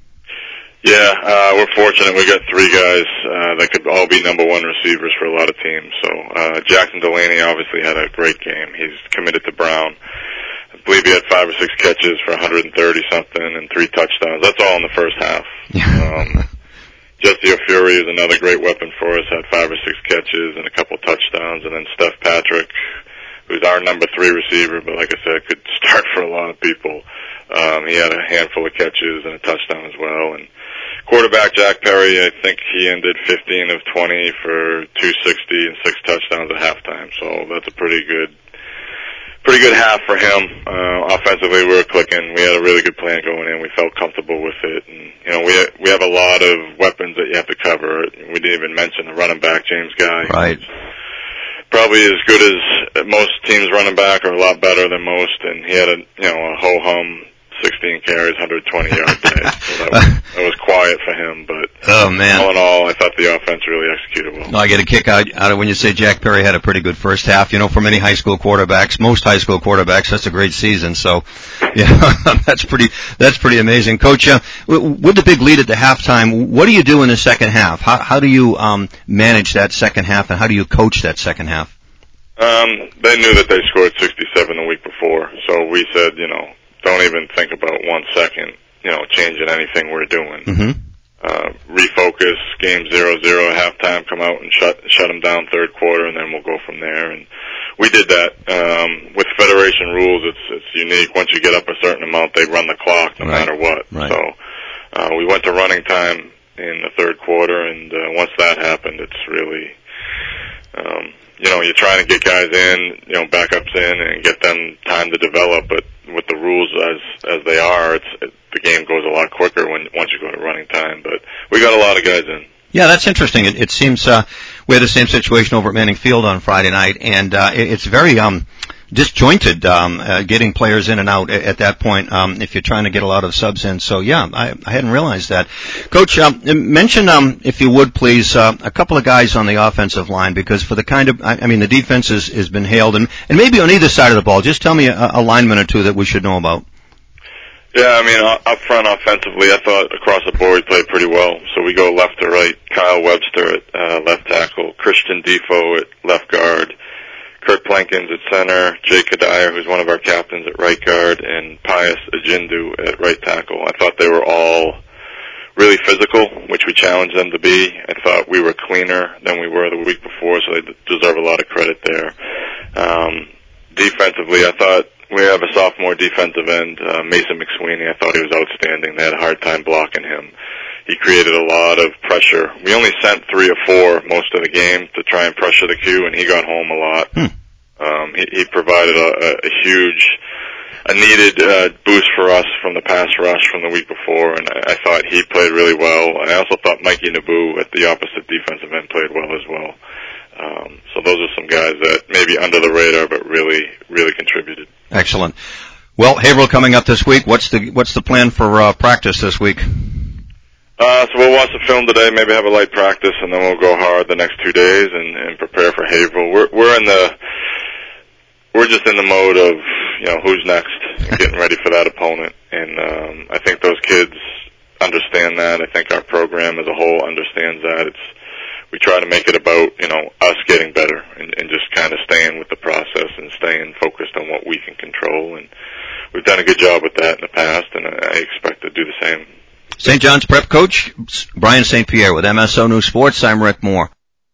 Yeah, uh, we're fortunate. We got three guys uh, that could all be number one receivers for a lot of teams. So uh, Jackson Delaney obviously had a great game. He's committed to Brown. I believe he had five or six catches for one hundred thirty something and three touchdowns. That's all in the first half. um, Jesse O'Fury is another great weapon for us. Had five or six catches and a couple touchdowns. And then Steph Patrick, who's our number three receiver, but like I said, could start for a lot of people. Um, he had a handful of catches and a touchdown as well. And quarterback Jack Perry, I think he ended fifteen of twenty for two sixty and six touchdowns at halftime. So that's a pretty good, pretty good half for him. Uh, offensively, we were clicking. We had a really good plan going in. We felt comfortable with it. And, you know, we we have a lot of weapons that you have to cover. We didn't even mention the running back, James Guy. Right. Probably as good as most teams running back, or a lot better than most. And he had a, you know, a ho-hum sixteen carries, one hundred twenty yard day. So that was, that was quiet quiet for him. But oh man, all in all, I thought the offense really executed well. No, I get a kick out, out of when you say Jack Perry had a pretty good first half. You know, for many high school quarterbacks, most high school quarterbacks, that's a great season. So, yeah, that's pretty that's pretty amazing, Coach. Uh, with the big lead at the halftime, what do you do in the second half? How how do you um, manage that second half, and how do you coach that second half? Um, they knew that they scored sixty-seven the week before, so we said, you know, don't even think about one second, you know, changing anything we're doing. Mm-hmm. Uh, refocus, game zero zero at halftime, come out and shut shut them down third quarter, and then we'll go from there. And we did that. Um, with Federation rules, it's it's unique. Once you get up a certain amount, they run the clock no right. matter what. Right. So uh, we went to running time in the third quarter, and uh, once that happened, it's really, um, you know, you're trying to get guys in, you know, backups in, and get them time to develop. But with the rules as as they are, it's it, the game goes a lot quicker when once you go to running time. But we got a lot of guys in. Yeah, that's interesting. It, it seems uh, we had the same situation over at Manning Field on Friday night, and uh, it, it's very um, disjointed um, uh, getting players in and out at, at that point um, if you're trying to get a lot of subs in. So, yeah, I, I hadn't realized that. Coach, um, mention, um, if you would, please, uh, a couple of guys on the offensive line, because for the kind of, I, I mean, the defense is, has been hailed, and, and maybe on either side of the ball, just tell me a, a lineman or two that we should know about. Yeah, I mean, up front offensively, I thought across the board we played pretty well. So we go left to right. Kyle Webster at uh, left tackle, Christian Defoe at left guard, Kurt Plankins at center, Jay Kadire, who's one of our captains, at right guard, and Pius Ajindu at right tackle. I thought they were all really physical, which we challenged them to be. I thought we were cleaner than we were the week before, so they deserve a lot of credit there. Um, defensively, I thought we have a sophomore defensive end, uh, Mason McSweeney. I thought he was outstanding. They had a hard time blocking him. He created a lot of pressure. We only sent three or four most of the game to try and pressure the Q, and he got home a lot. Hmm. Um, he, he provided a, a, a huge, a needed uh, boost for us from the pass rush from the week before, and I, I thought he played really well. And I also thought Mikey Naboo at the opposite defensive end played well as well. Um, so those are some guys that maybe under the radar, but really, really contributed. Excellent. Well, Haverhill coming up this week. What's the what's the plan for uh, practice this week? Uh, so we'll watch the film today, maybe have a light practice, and then we'll go hard the next two days and, and prepare for Haverhill. We're we're in the we're just in the mode of, you know, who's next, and getting ready for that opponent. And um, I think those kids understand that. I think our program as a whole understands that. It's we try to make it about, you know, us getting better and, and just kind of staying with the process and staying focused on what we can control. And we've done a good job with that in the past, and I expect to do the same. Saint John's Prep coach, Brian Saint Pierre with M S O News Sports. I'm Rick Moore.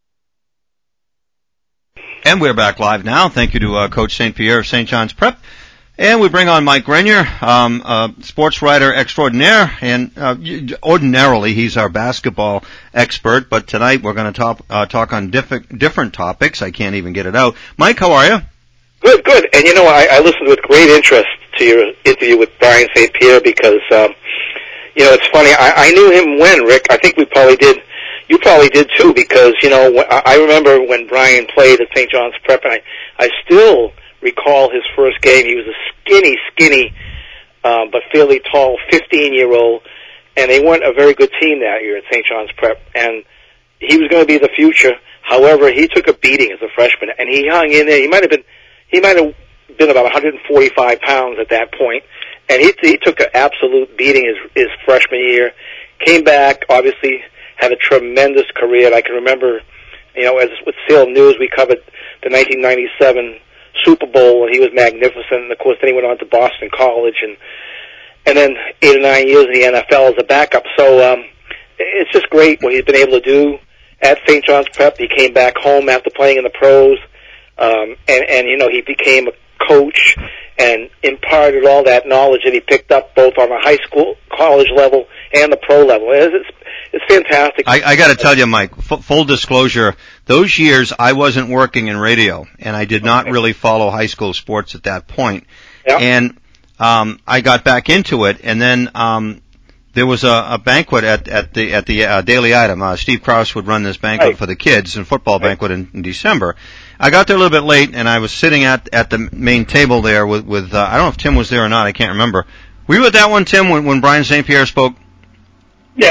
And we're back live now. Thank you to uh, Coach Saint Pierre of Saint John's Prep. And we bring on Mike Grenier, um, uh, sports writer extraordinaire, and uh, ordinarily he's our basketball expert, but tonight we're going to talk uh, talk on diff- different topics. I can't even get it out. Mike, how are you? Good, good. And you know, I, I listened with great interest to your interview with Brian Saint Pierre because, um, you know, it's funny. I, I knew him when, Rick. I think we probably did. You probably did too, because you know, I remember when Brian played at Saint John's Prep, and I, I still recall his first game. He was a skinny, skinny, um, but fairly tall fifteen-year-old, and they weren't a very good team that year at Saint John's Prep, and he was going to be the future. However, he took a beating as a freshman, and he hung in there. He might have been, he might have been about one hundred forty-five pounds at that point, and he he took an absolute beating his his freshman year. Came back, obviously had a tremendous career. And I can remember, you know, as with Salem News, we covered the nineteen ninety-seven Super Bowl, and he was magnificent. And of course, then he went on to Boston College, and and then eight or nine years in the N F L as a backup. So um, it's just great what he's been able to do at Saint John's Prep. He came back home after playing in the pros, um, and and you know, he became a coach and imparted all that knowledge that he picked up both on the high school, college level, and the pro level. It's it's, it's fantastic. I, I got to tell you, Mike. F- full disclosure. Those years I wasn't working in radio, and I did not really follow high school sports at that point. Yeah. And um, I got back into it, and then um, there was a, a banquet at at the at the uh, Daily Item. Uh, Steve Krause would run this banquet right. for the kids, and football right. banquet in, in December. I got there a little bit late, and I was sitting at at the main table there with with uh, I don't know if Tim was there or not. I can't remember. Were you at that one, Tim, when when Brian Saint Pierre spoke? Yes.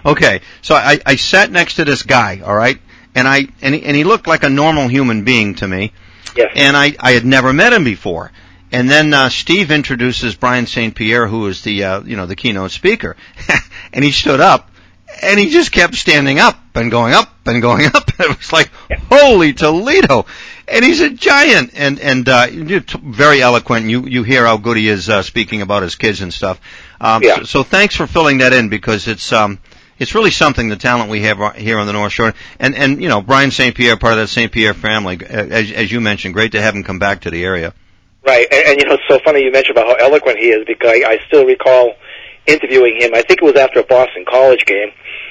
Okay, so I, I sat next to this guy, all right, and I and he, and he looked like a normal human being to me. Yes. And I, I had never met him before. And then uh, Steve introduces Brian Saint Pierre, who is the uh, you know the keynote speaker, and he stood up, and he just kept standing up and going up and going up. It was like, holy Toledo! And he's a giant, and and uh, very eloquent. You you hear how good he is uh, speaking about his kids and stuff. Um, yeah. so, so thanks for filling that in, because it's um it's really something, the talent we have here on the North Shore. And and you know, Brian Saint Pierre, part of that Saint Pierre family, as as you mentioned, great to have him come back to the area. Right, and, and you know, it's so funny you mentioned about how eloquent he is, because I, I still recall interviewing him. I think it was after a Boston College game,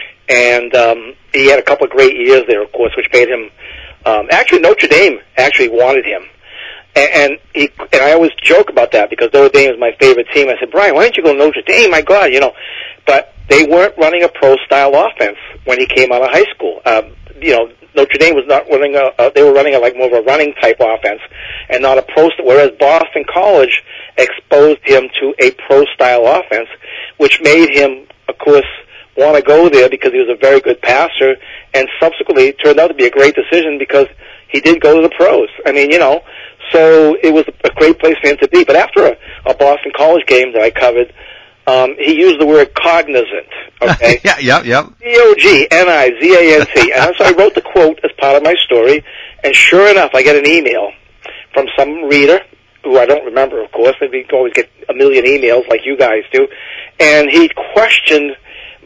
and um, he had a couple of great years there, of course, which made him. Um, actually, Notre Dame actually wanted him, and, and he and I always joke about that, because Notre Dame is my favorite team. I said, Brian, why don't you go to Notre Dame? My God, you know, but they weren't running a pro-style offense when he came out of high school. Um, you know, Notre Dame was not running a, uh, they were running a, like more of a running type offense and not a pro, whereas Boston College exposed him to a pro-style offense, which made him, of course, want to go there because he was a very good passer, and subsequently it turned out to be a great decision because he did go to the pros. I mean, you know, so it was a great place for him to be. But after a, a Boston College game that I covered, Um, he used the word cognizant, okay? yeah, yeah, yeah. C O G N I Z A N T. And so I wrote the quote as part of my story, and sure enough, I get an email from some reader, who I don't remember, of course. We always get a million emails like you guys do. And he questioned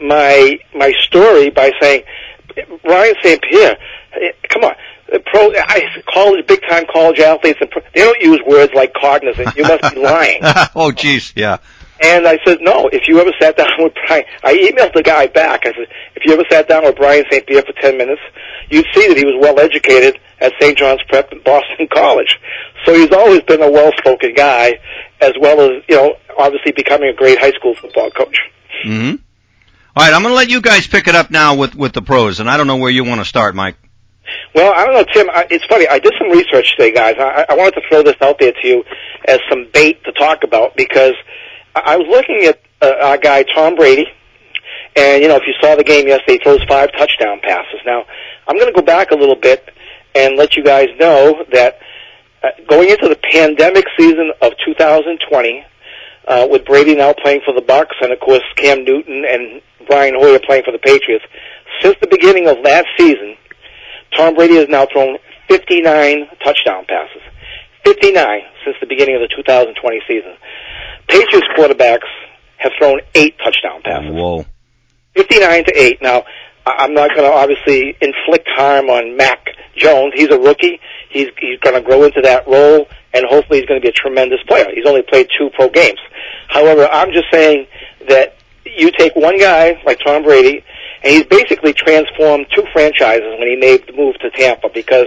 my my story by saying, Brian Saint Pierre, come on. Pro, I, college, big-time college athletes, and pro, they don't use words like cognizant. You must be lying. Oh, geez, yeah. And I said, no, if you ever sat down with Brian, I emailed the guy back. I said, if you ever sat down with Brian Saint Pierre for ten minutes, you'd see that he was well-educated at Saint John's Prep in Boston College. So he's always been a well-spoken guy, as well as, you know, obviously becoming a great high school football coach. Mm-hmm. All right, I'm going to let you guys pick it up now with, with the pros, and I don't know where you want to start, Mike. Well, I don't know, Tim. I, it's funny. I did some research today, guys. I, I wanted to throw this out there to you as some bait to talk about, because I was looking at uh, our guy, Tom Brady, and, you know, if you saw the game yesterday, he throws five touchdown passes. Now, I'm going to go back a little bit and let you guys know that uh, going into the pandemic season of two thousand twenty, uh, with Brady now playing for the Bucs and, of course, Cam Newton and Brian Hoyer playing for the Patriots, since the beginning of last season, Tom Brady has now thrown fifty-nine touchdown passes. fifty-nine since the beginning of the two thousand twenty season. Patriots quarterbacks have thrown eight touchdown passes. Whoa. fifty-nine to eight. Now, I'm not going to obviously inflict harm on Mac Jones. He's a rookie. He's, he's going to grow into that role, and hopefully he's going to be a tremendous player. He's only played two pro games. However, I'm just saying that you take one guy like Tom Brady, and he's basically transformed two franchises when he made the move to Tampa, because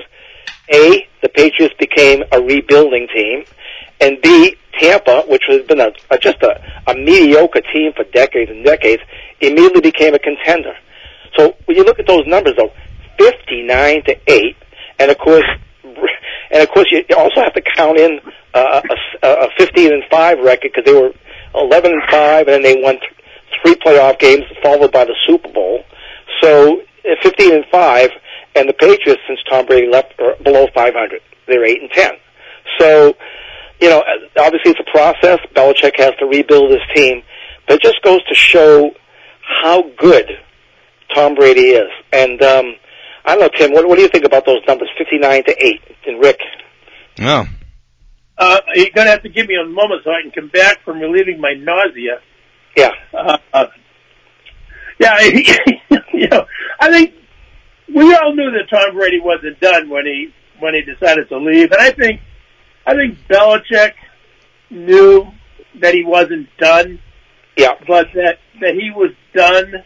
A, the Patriots became a rebuilding team, and B, Tampa, which has been a, a just a, a mediocre team for decades and decades, immediately became a contender. So when you look at those numbers, though, fifty-nine to eight, and of course, and of course, you also have to count in uh, a, a fifteen and five record, because they were eleven and five, and then they won th- three playoff games, followed by the Super Bowl. So fifteen and five, and the Patriots, since Tom Brady left, are below five hundred. They're eight and ten. So, you know, obviously it's a process. Belichick has to rebuild his team, but it just goes to show how good Tom Brady is. And um, I don't know, Tim, what, what do you think about those numbers, fifty-nine to eight? And Rick? No. Uh, you're going to have to give me a moment so I can come back from relieving my nausea. Yeah. Uh, uh, yeah, you know, I think we all knew that Tom Brady wasn't done when he when he decided to leave, and I think I think Belichick knew that he wasn't done. Yeah. But that that he was done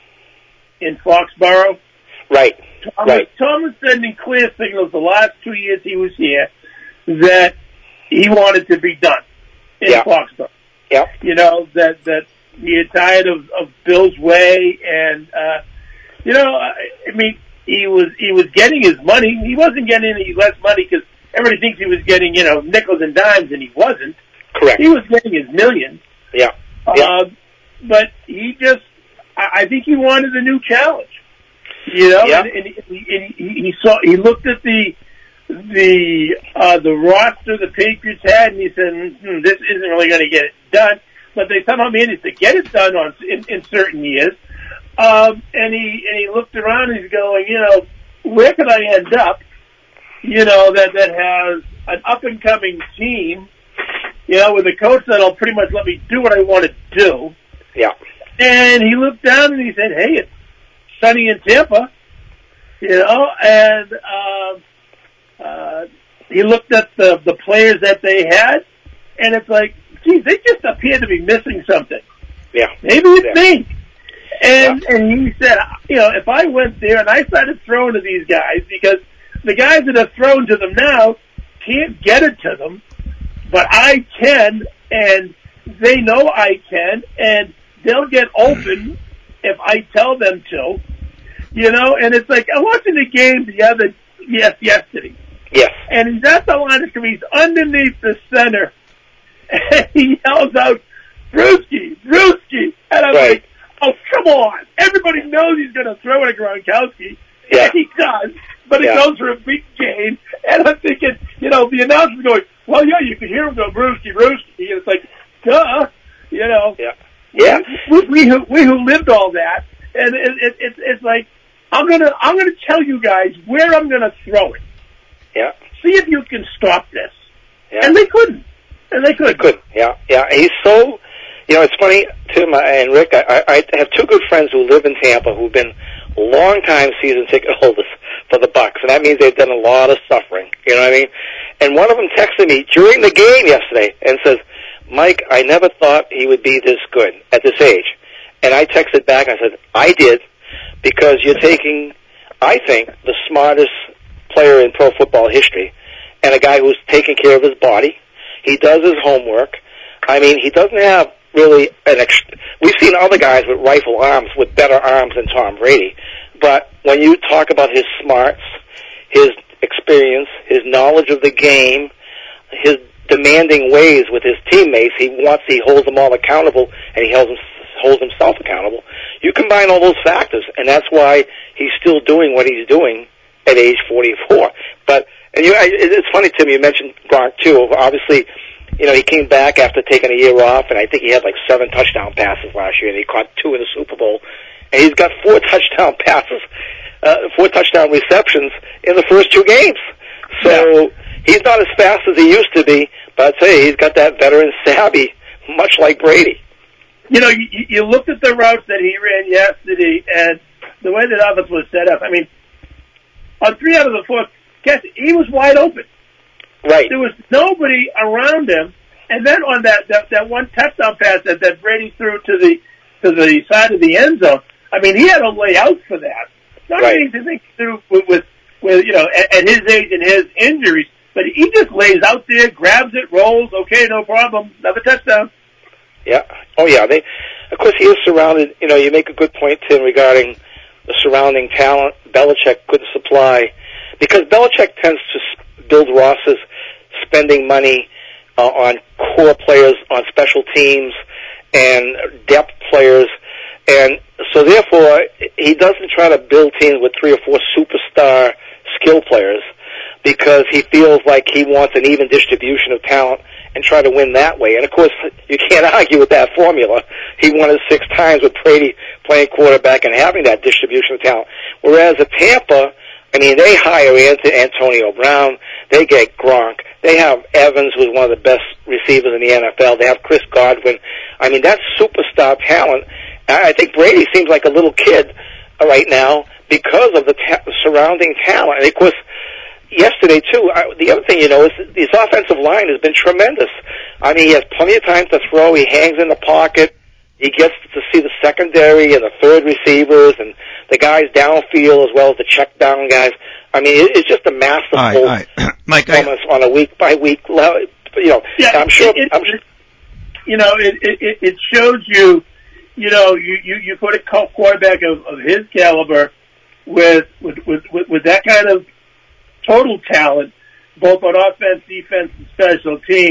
in Foxborough. Right. Tom, right. Tom was sending clear signals the last two years he was here that he wanted to be done in yeah. Foxborough. Yeah. You know, that that he had tired of, of Bill's way, and uh you know, I, I mean, he was he was getting his money. He wasn't getting any less money because everybody thinks he was getting, you know, nickels and dimes, and he wasn't. Correct. He was getting his millions. Yeah. yeah. Uh, but he just I, I think he wanted a new challenge. You know, yeah. and, and, he, and he, he saw, he looked at the, the, uh, the roster the Patriots had, and he said, hmm, this isn't really going to get it done. But they somehow managed to get it done on, in, in certain years. Um, and he, and he looked around and he's going, you know, where could I end up? You know, that, that has an up and coming team, you know, with a coach that'll pretty much let me do what I want to do. Yeah. And he looked down and he said, hey, it's sunny in Tampa, you know, and, um, uh, he looked at the, the players that they had, and it's like, geez, they just appear to be missing something. Yeah. Maybe it's yeah. me. And, yeah. and he said, you know, if I went there and I started throwing to these guys, because the guys that are thrown to them now can't get it to them, but I can, and they know I can, and they'll get open if I tell them to, you know, and it's like, I'm watching the game the other, yes, yesterday. Yes. And he's at the line of scrimmage, he's underneath the center, and he yells out, Brewski, Brewski, and I'm right. like, oh, come on. Everybody knows he's going to throw it at Gronkowski, yeah. and he does, but it yeah. goes for a big gain, and I'm thinking, you know, the announcer's going, well, yeah, you can hear him go, Brewski, Brewski, and it's like, duh, you know. Yeah. Yeah. We, we, who, we who lived all that, and it, it, it, it's like, I'm gonna, I'm gonna tell you guys where I'm gonna throw it. Yeah. See if you can stop this. Yeah. And they couldn't. And they couldn't. They couldn't. Yeah. Yeah. He's so, you know, it's funny, Tim and Rick, I, I have two good friends who live in Tampa who've been long-time season ticket holders for the Bucs, and that means they've done a lot of suffering. You know what I mean? And one of them texted me during the game yesterday and says, Mike, I never thought he would be this good at this age. And I texted back, I said, I did, because you're taking, I think, the smartest player in pro football history, and a guy who's taking care of his body. He does his homework. I mean, he doesn't have really an ex- we've seen other guys with rifle arms, with better arms than Tom Brady. But when you talk about his smarts, his experience, his knowledge of the game, his demanding ways with his teammates, he wants, he holds them all accountable, and he holds, them, holds himself accountable. You combine all those factors, and that's why he's still doing what he's doing at age forty-four. But, and you, it's funny, Tim, you mentioned Gronk, too. Obviously, you know, he came back after taking a year off, and I think he had like seven touchdown passes last year, and he caught two in the Super Bowl. And he's got four touchdown passes, uh, four touchdown receptions in the first two games. So he's not as fast as he used to be, but I'd say he's got that veteran savvy, much like Brady. You know, you, you looked at the routes that he ran yesterday, and the way that offense was set up. I mean, on three out of the four, guess he was wide open. Right. There was nobody around him, and then on that that, that one touchdown pass that, that Brady threw to the to the side of the end zone. I mean, he had to lay out for that. Not right. anything to think through with, with, with you know, at, at his age and his injuries, but he just lays out there, grabs it, rolls. Okay, no problem, another touchdown. Yeah. Oh, yeah. They, of course, he is surrounded. You know, you make a good point, Tim, regarding the surrounding talent Belichick couldn't supply, because Belichick tends to build rosters, spending money uh, on core players, on special teams, and depth players. And so, therefore, he doesn't try to build teams with three or four superstar skill players, because he feels like he wants an even distribution of talent and try to win that way. And, of course, you can't argue with that formula. He won it six times with Brady playing quarterback and having that distribution of talent. Whereas at Tampa, I mean, they hire Antonio Brown. They get Gronk. They have Evans, who's one of the best receivers in the N F L. They have Chris Godwin. I mean, that's superstar talent. I think Brady seems like a little kid right now because of the ta- surrounding talent. And, of course, yesterday, too, I, the other thing, you know, is his offensive line has been tremendous. I mean, he has plenty of time to throw. He hangs in the pocket. He gets to see the secondary and the third receivers and the guys downfield as well as the check down guys. I mean, it's just a masterful all right, all right. Mike, performance I, on a week-by-week level. You know, yeah, I'm sure... It, it, I'm sure you know, it, it, it shows you, you know, you, you, you put a quarterback of, of his caliber with, with, with, with that kind of total talent, both on offense, defense, and special teams,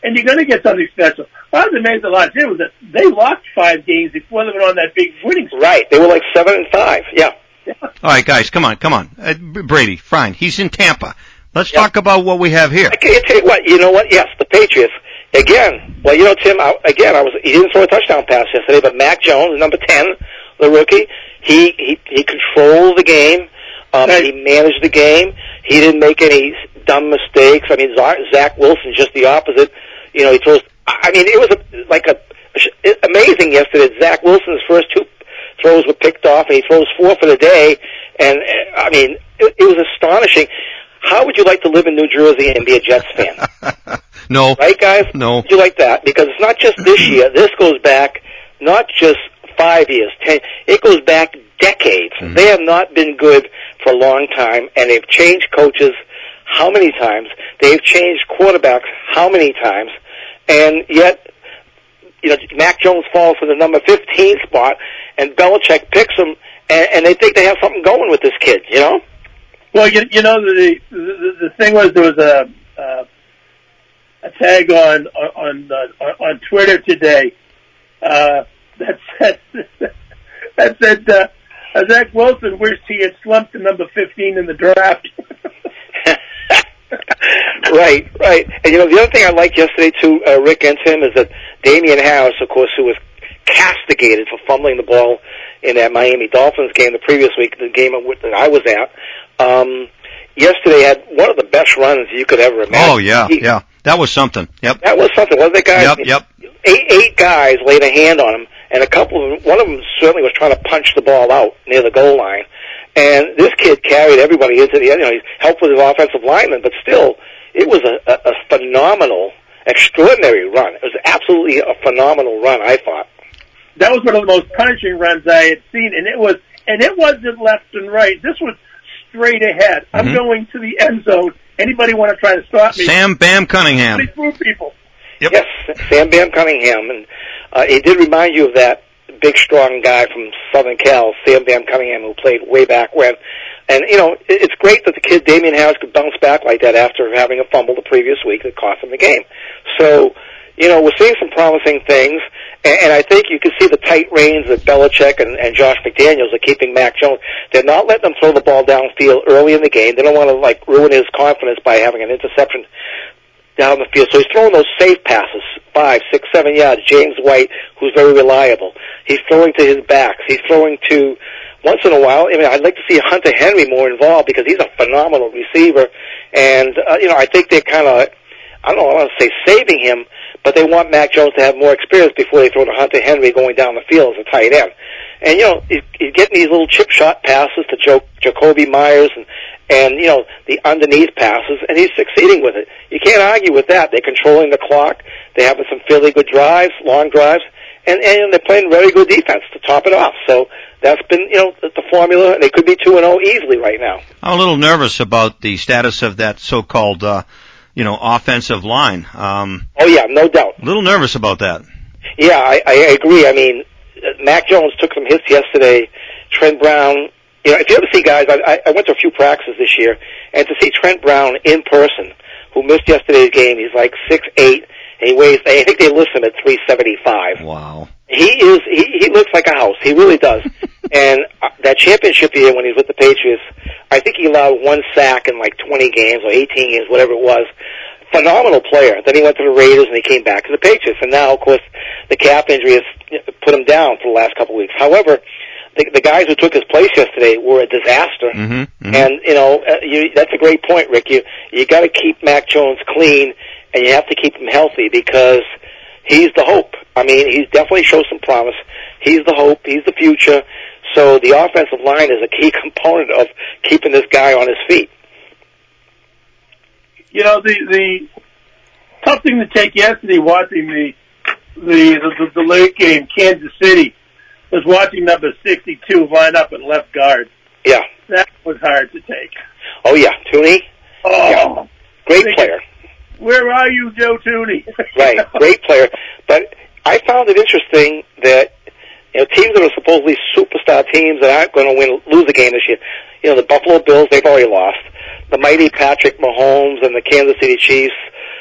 and you're going to get something special. What I was amazed at last year was that they lost five games before they went on that big winning streak. Right. They were like seven and five. Yeah. Yeah. All right, guys, come on, come on. Uh, Brady, fine. He's in Tampa. Let's yeah. talk about what we have here. I can tell you what. You know what? Yes, the Patriots. Again, well, you know, Tim, I, again, I was, he didn't throw a touchdown pass yesterday, but Mac Jones, number ten, the rookie, he, he, he controlled the game. Um, right. He managed the game. He didn't make any dumb mistakes. I mean, Zach Wilson, just the opposite. You know, he throws, I mean, it was a, like a, amazing yesterday. Zach Wilson's first two throws were picked off, and he throws four for the day. And, I mean, it, it was astonishing. How would you like to live in New Jersey and be a Jets fan? No. Right, guys? No. Would you like that? Because it's not just this year. This goes back not just five years, ten. It goes back decades. Mm-hmm. They have not been good for a long time, and they've changed coaches how many times? They've changed quarterbacks how many times? And yet, you know, Mac Jones falls to the number fifteen spot, and Belichick picks him, and, and they think they have something going with this kid, you know? Well, you, you know, the, the the thing was there was a uh, a tag on on uh, on Twitter today uh, that said that said uh, Zach Wilson wished he had slumped to number fifteen in the draft. Right, right. And you know, the other thing I liked yesterday too, uh, Rick and Tim, is that Damian Harris, of course, who was castigated for fumbling the ball in that Miami Dolphins game the previous week, the game that I was at. Um, yesterday had one of the best runs you could ever imagine. Oh, yeah, he, yeah. That was something. Yep. That was something, wasn't it, guys? Yep, yep. Eight, eight guys laid a hand on him, and a couple of them, one of them certainly was trying to punch the ball out near the goal line. And this kid carried everybody into the, you know, he helped with his offensive lineman, but still, it was a, a, a phenomenal, extraordinary run. It was absolutely a phenomenal run, I thought. That was one of the most punishing runs I had seen, and it was, and it wasn't left and right. This was straight ahead. Mm-hmm. I'm going to the end zone. Anybody want to try to stop me? Sam Bam Cunningham. These fool people. Yep. Yes, Sam Bam Cunningham, and uh, it did remind you of that big, strong guy from Southern Cal, Sam Bam Cunningham, who played way back when. And, you know, it's great that the kid, Damian Harris, could bounce back like that after having a fumble the previous week that cost him the game. So, you know, we're seeing some promising things, and, and I think you can see the tight reins that Belichick and, and Josh McDaniels are keeping Mac Jones. They're not letting him throw the ball downfield early in the game. They don't want to, like, ruin his confidence by having an interception down the field. So he's throwing those safe passes, five, six, seven yards. James White, who's very reliable. He's throwing to his backs. He's throwing to, once in a while, I mean, I'd like to see Hunter Henry more involved because he's a phenomenal receiver. And, uh, you know, I think they're kind of, I don't know, I want to say saving him, but they want Mac Jones to have more experience before they throw to Hunter Henry going down the field as a tight end. And, you know, he's, he's getting these little chip shot passes to Joe, Jacoby Myers and, and, you know, the underneath passes, and he's succeeding with it. You can't argue with that. They're controlling the clock. They're having some fairly good drives, long drives, and, and they're playing very good defense to top it off. So that's been, you know, the, the formula. They could be two and oh easily right now. I'm a little nervous about the status of that so-called, uh, you know, offensive line. Um, oh, yeah, no doubt. A little nervous about that. Yeah, I, I agree. I mean, Mac Jones took some hits yesterday. Trent Brown, you know, if you ever see guys, I, I went to a few practices this year, and to see Trent Brown in person, who missed yesterday's game, he's like six eight, and he weighs, I think they list him at three seventy-five. Wow. He is, he, he looks like a house. He really does. And uh, that championship year when he was with the Patriots, I think he allowed one sack in like twenty games or eighteen games, whatever it was. Phenomenal player. Then he went to the Raiders and he came back to the Patriots. And now, of course, the calf injury has put him down for the last couple of weeks. However, the, the guys who took his place yesterday were a disaster. Mm-hmm, mm-hmm. And, you know, uh, you, that's a great point, Rick. You, you got to keep Mac Jones clean, and you have to keep him healthy because he's the hope. I mean, he's definitely shown some promise. He's the hope. He's the future. So the offensive line is a key component of keeping this guy on his feet. You know, the the tough thing to take yesterday watching the the the, the late game, Kansas City, was watching number sixty-two line up at left guard. Yeah. That was hard to take. Oh, yeah. Tooney? Oh. Yeah. Great player. Where are you, Joe Tooney? Right. Great player. But I found it interesting that, you know, teams that are supposedly superstar teams that aren't going to win, lose a game this year, you know, the Buffalo Bills, they've already lost. The mighty Patrick Mahomes and the Kansas City Chiefs,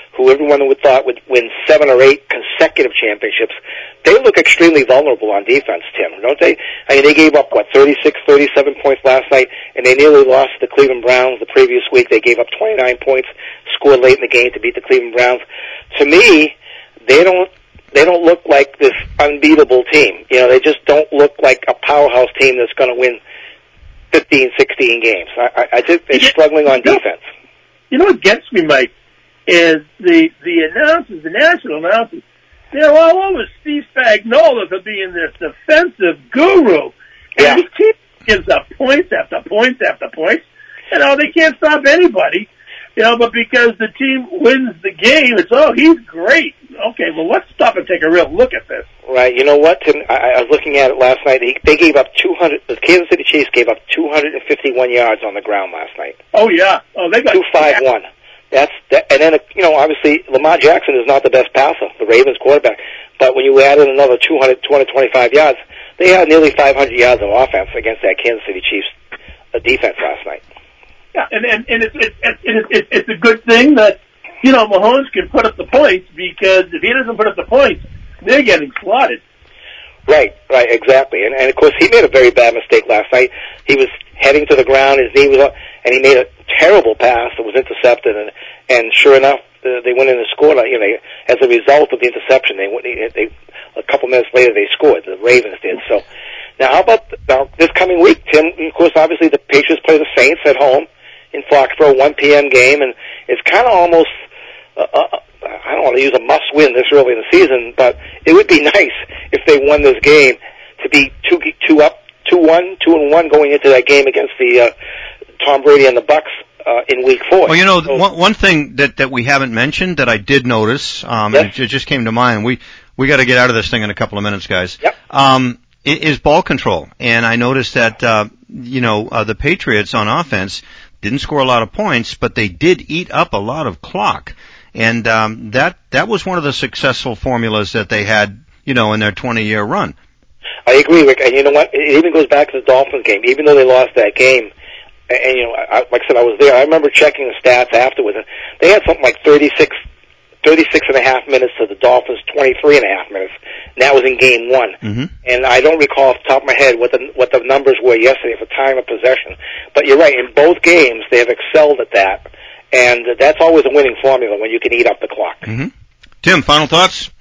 who everyone would thought would win seven or eight consecutive championships, they look extremely vulnerable on defense, Tim, don't they? I mean, they gave up, what, thirty-six, thirty-seven points last night, and they nearly lost to the Cleveland Browns the previous week. They gave up twenty-nine points, scored late in the game to beat the Cleveland Browns. To me, they don't they don't look like this unbeatable team. You know, they just don't look like a powerhouse team that's going to win fifteen, sixteen games. I, I, I think they're struggling on defense. You know what gets me, Mike, is the the announcers, the national announcers, they're all over Steve Spagnuolo for being this defensive guru. And yeah. his team gives up points after points after points. You know, they can't stop anybody. You know, but because the team wins the game, it's, oh, he's great. Okay, well, let's stop and take a real look at this. Right. You know what, Tim? I, I was looking at it last night. They, they gave up two hundred. The Kansas City Chiefs gave up two hundred fifty-one yards on the ground last night. Oh yeah. Oh, they got two five one. That's that, and then you know, obviously Lamar Jackson is not the best passer, the Ravens quarterback. But when you add in another two hundred, two twenty-five yards, they had nearly five hundred yards of offense against that Kansas City Chiefs uh, defense last night. Yeah, and and, and it's it's it's it's it's a good thing that you know Mahomes can put up the points, because if he doesn't put up the points, they're getting slaughtered. Right, right, exactly. And, and of course, he made a very bad mistake last night. He was heading to the ground, his knee was up, and he made a terrible pass that was intercepted. And and sure enough, uh, they went in and scored. You know, as a result of the interception, they went. They, they a couple minutes later they scored. The Ravens did. So now, how about now this coming week, Tim? Of course, obviously the Patriots play the Saints at home in Foxborough, one p.m. game, and it's kind of almost. Uh, uh, I don't want to use a must-win this early in the season, but it would be nice if they won this game to be two, two up, two one, two and one going into that game against the uh, Tom Brady and the Bucks uh, in Week Four. Well, you know, so, one, one thing that that we haven't mentioned that I did notice, um, yes. and it just came to mind. We we got to get out of this thing in a couple of minutes, guys. Yep. Um, is ball control, and I noticed that uh, you know uh, the Patriots on offense didn't score a lot of points, but they did eat up a lot of clock. And um, that that was one of the successful formulas that they had, you know, in their twenty-year run. I agree, Rick. And you know what? It even goes back to the Dolphins game. Even though they lost that game, and, and you know, I, like I said, I was there. I remember checking the stats afterwards, and they had something like thirty-six, thirty-six and a half minutes to the Dolphins' twenty-three and a half minutes. And that was in game one. Mm-hmm. And I don't recall off the top of my head what the what the numbers were yesterday for time of possession. But you're right. In both games, they have excelled at that. And that's always a winning formula when you can eat up the clock. Mm-hmm. Tim, final thoughts?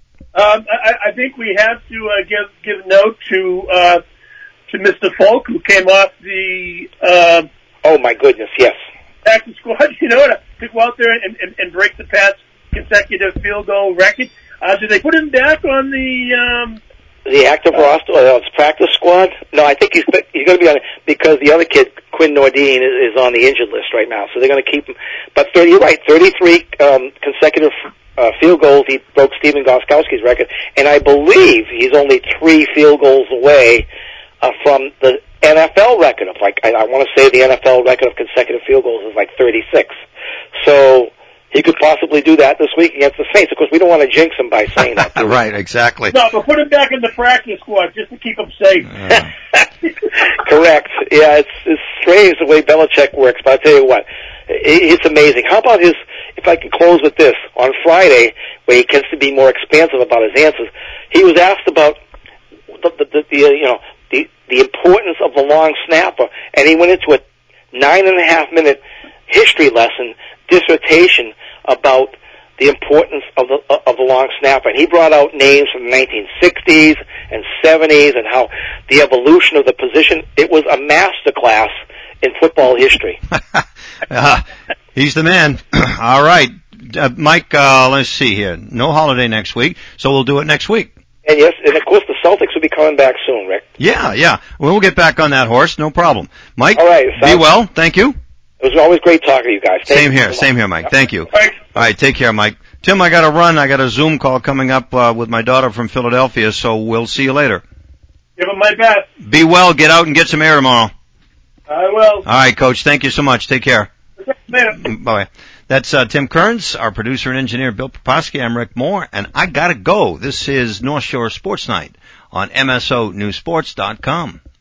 Um, I, I think we have to uh, give give note to uh, to Mister Falk, who came off the uh, oh my goodness, yes, practice squad. You know, to, to go out there and, and, and break the Pats' consecutive field goal record. Uh, did they put him back on the um, the active uh, roster, or the practice squad? No, I think he's he's going to be on it because the other kid, Quinn Nordine, is, is on the injured list right now, so they're going to keep him. But thirty, you're right, thirty-three um, consecutive uh, field goals. He broke Stephen Gostkowski's record, and I believe he's only three field goals away uh, from the N F L record of like I, I want to say the N F L record of consecutive field goals is like thirty-six. So he could possibly do that this week against the Saints. Of course, we don't want to jinx him by saying that. Right, exactly. No, but put him back in the practice squad just to keep him safe. Uh. Correct. Yeah, it's, it's strange the way Belichick works, but I'll tell you what, it, it's amazing. How about his, if I can close with this, on Friday, where he tends to be more expansive about his answers, he was asked about the, the, the, the you know, the, the importance of the long snapper, and he went into a nine and a half minute history lesson, dissertation about the importance of the of the long snapper. And he brought out names from the nineteen sixties and seventies and how the evolution of the position, it was a masterclass in football history. uh, he's the man. All right. Uh, Mike, uh, let's see here. No holiday next week, so we'll do it next week. And yes, and of course the Celtics will be coming back soon, Rick. Yeah, yeah. We'll get back on that horse, no problem. Mike, all right, be well. Thank you. It was always great talking to you guys. Thank same you here, so same here, Mike. Thank you. Right. All right, take care, Mike. Tim, I got to run. I got a Zoom call coming up uh, with my daughter from Philadelphia, so we'll see you later. Give him my best. Be well. Get out and get some air tomorrow. I will. All right, Coach. Thank you so much. Take care. Later. Bye. That's uh, Tim Kearns, our producer and engineer, Bill Proposky. I'm Rick Moore, and I got to go. This is North Shore Sports Night on M S O News Sports dot com.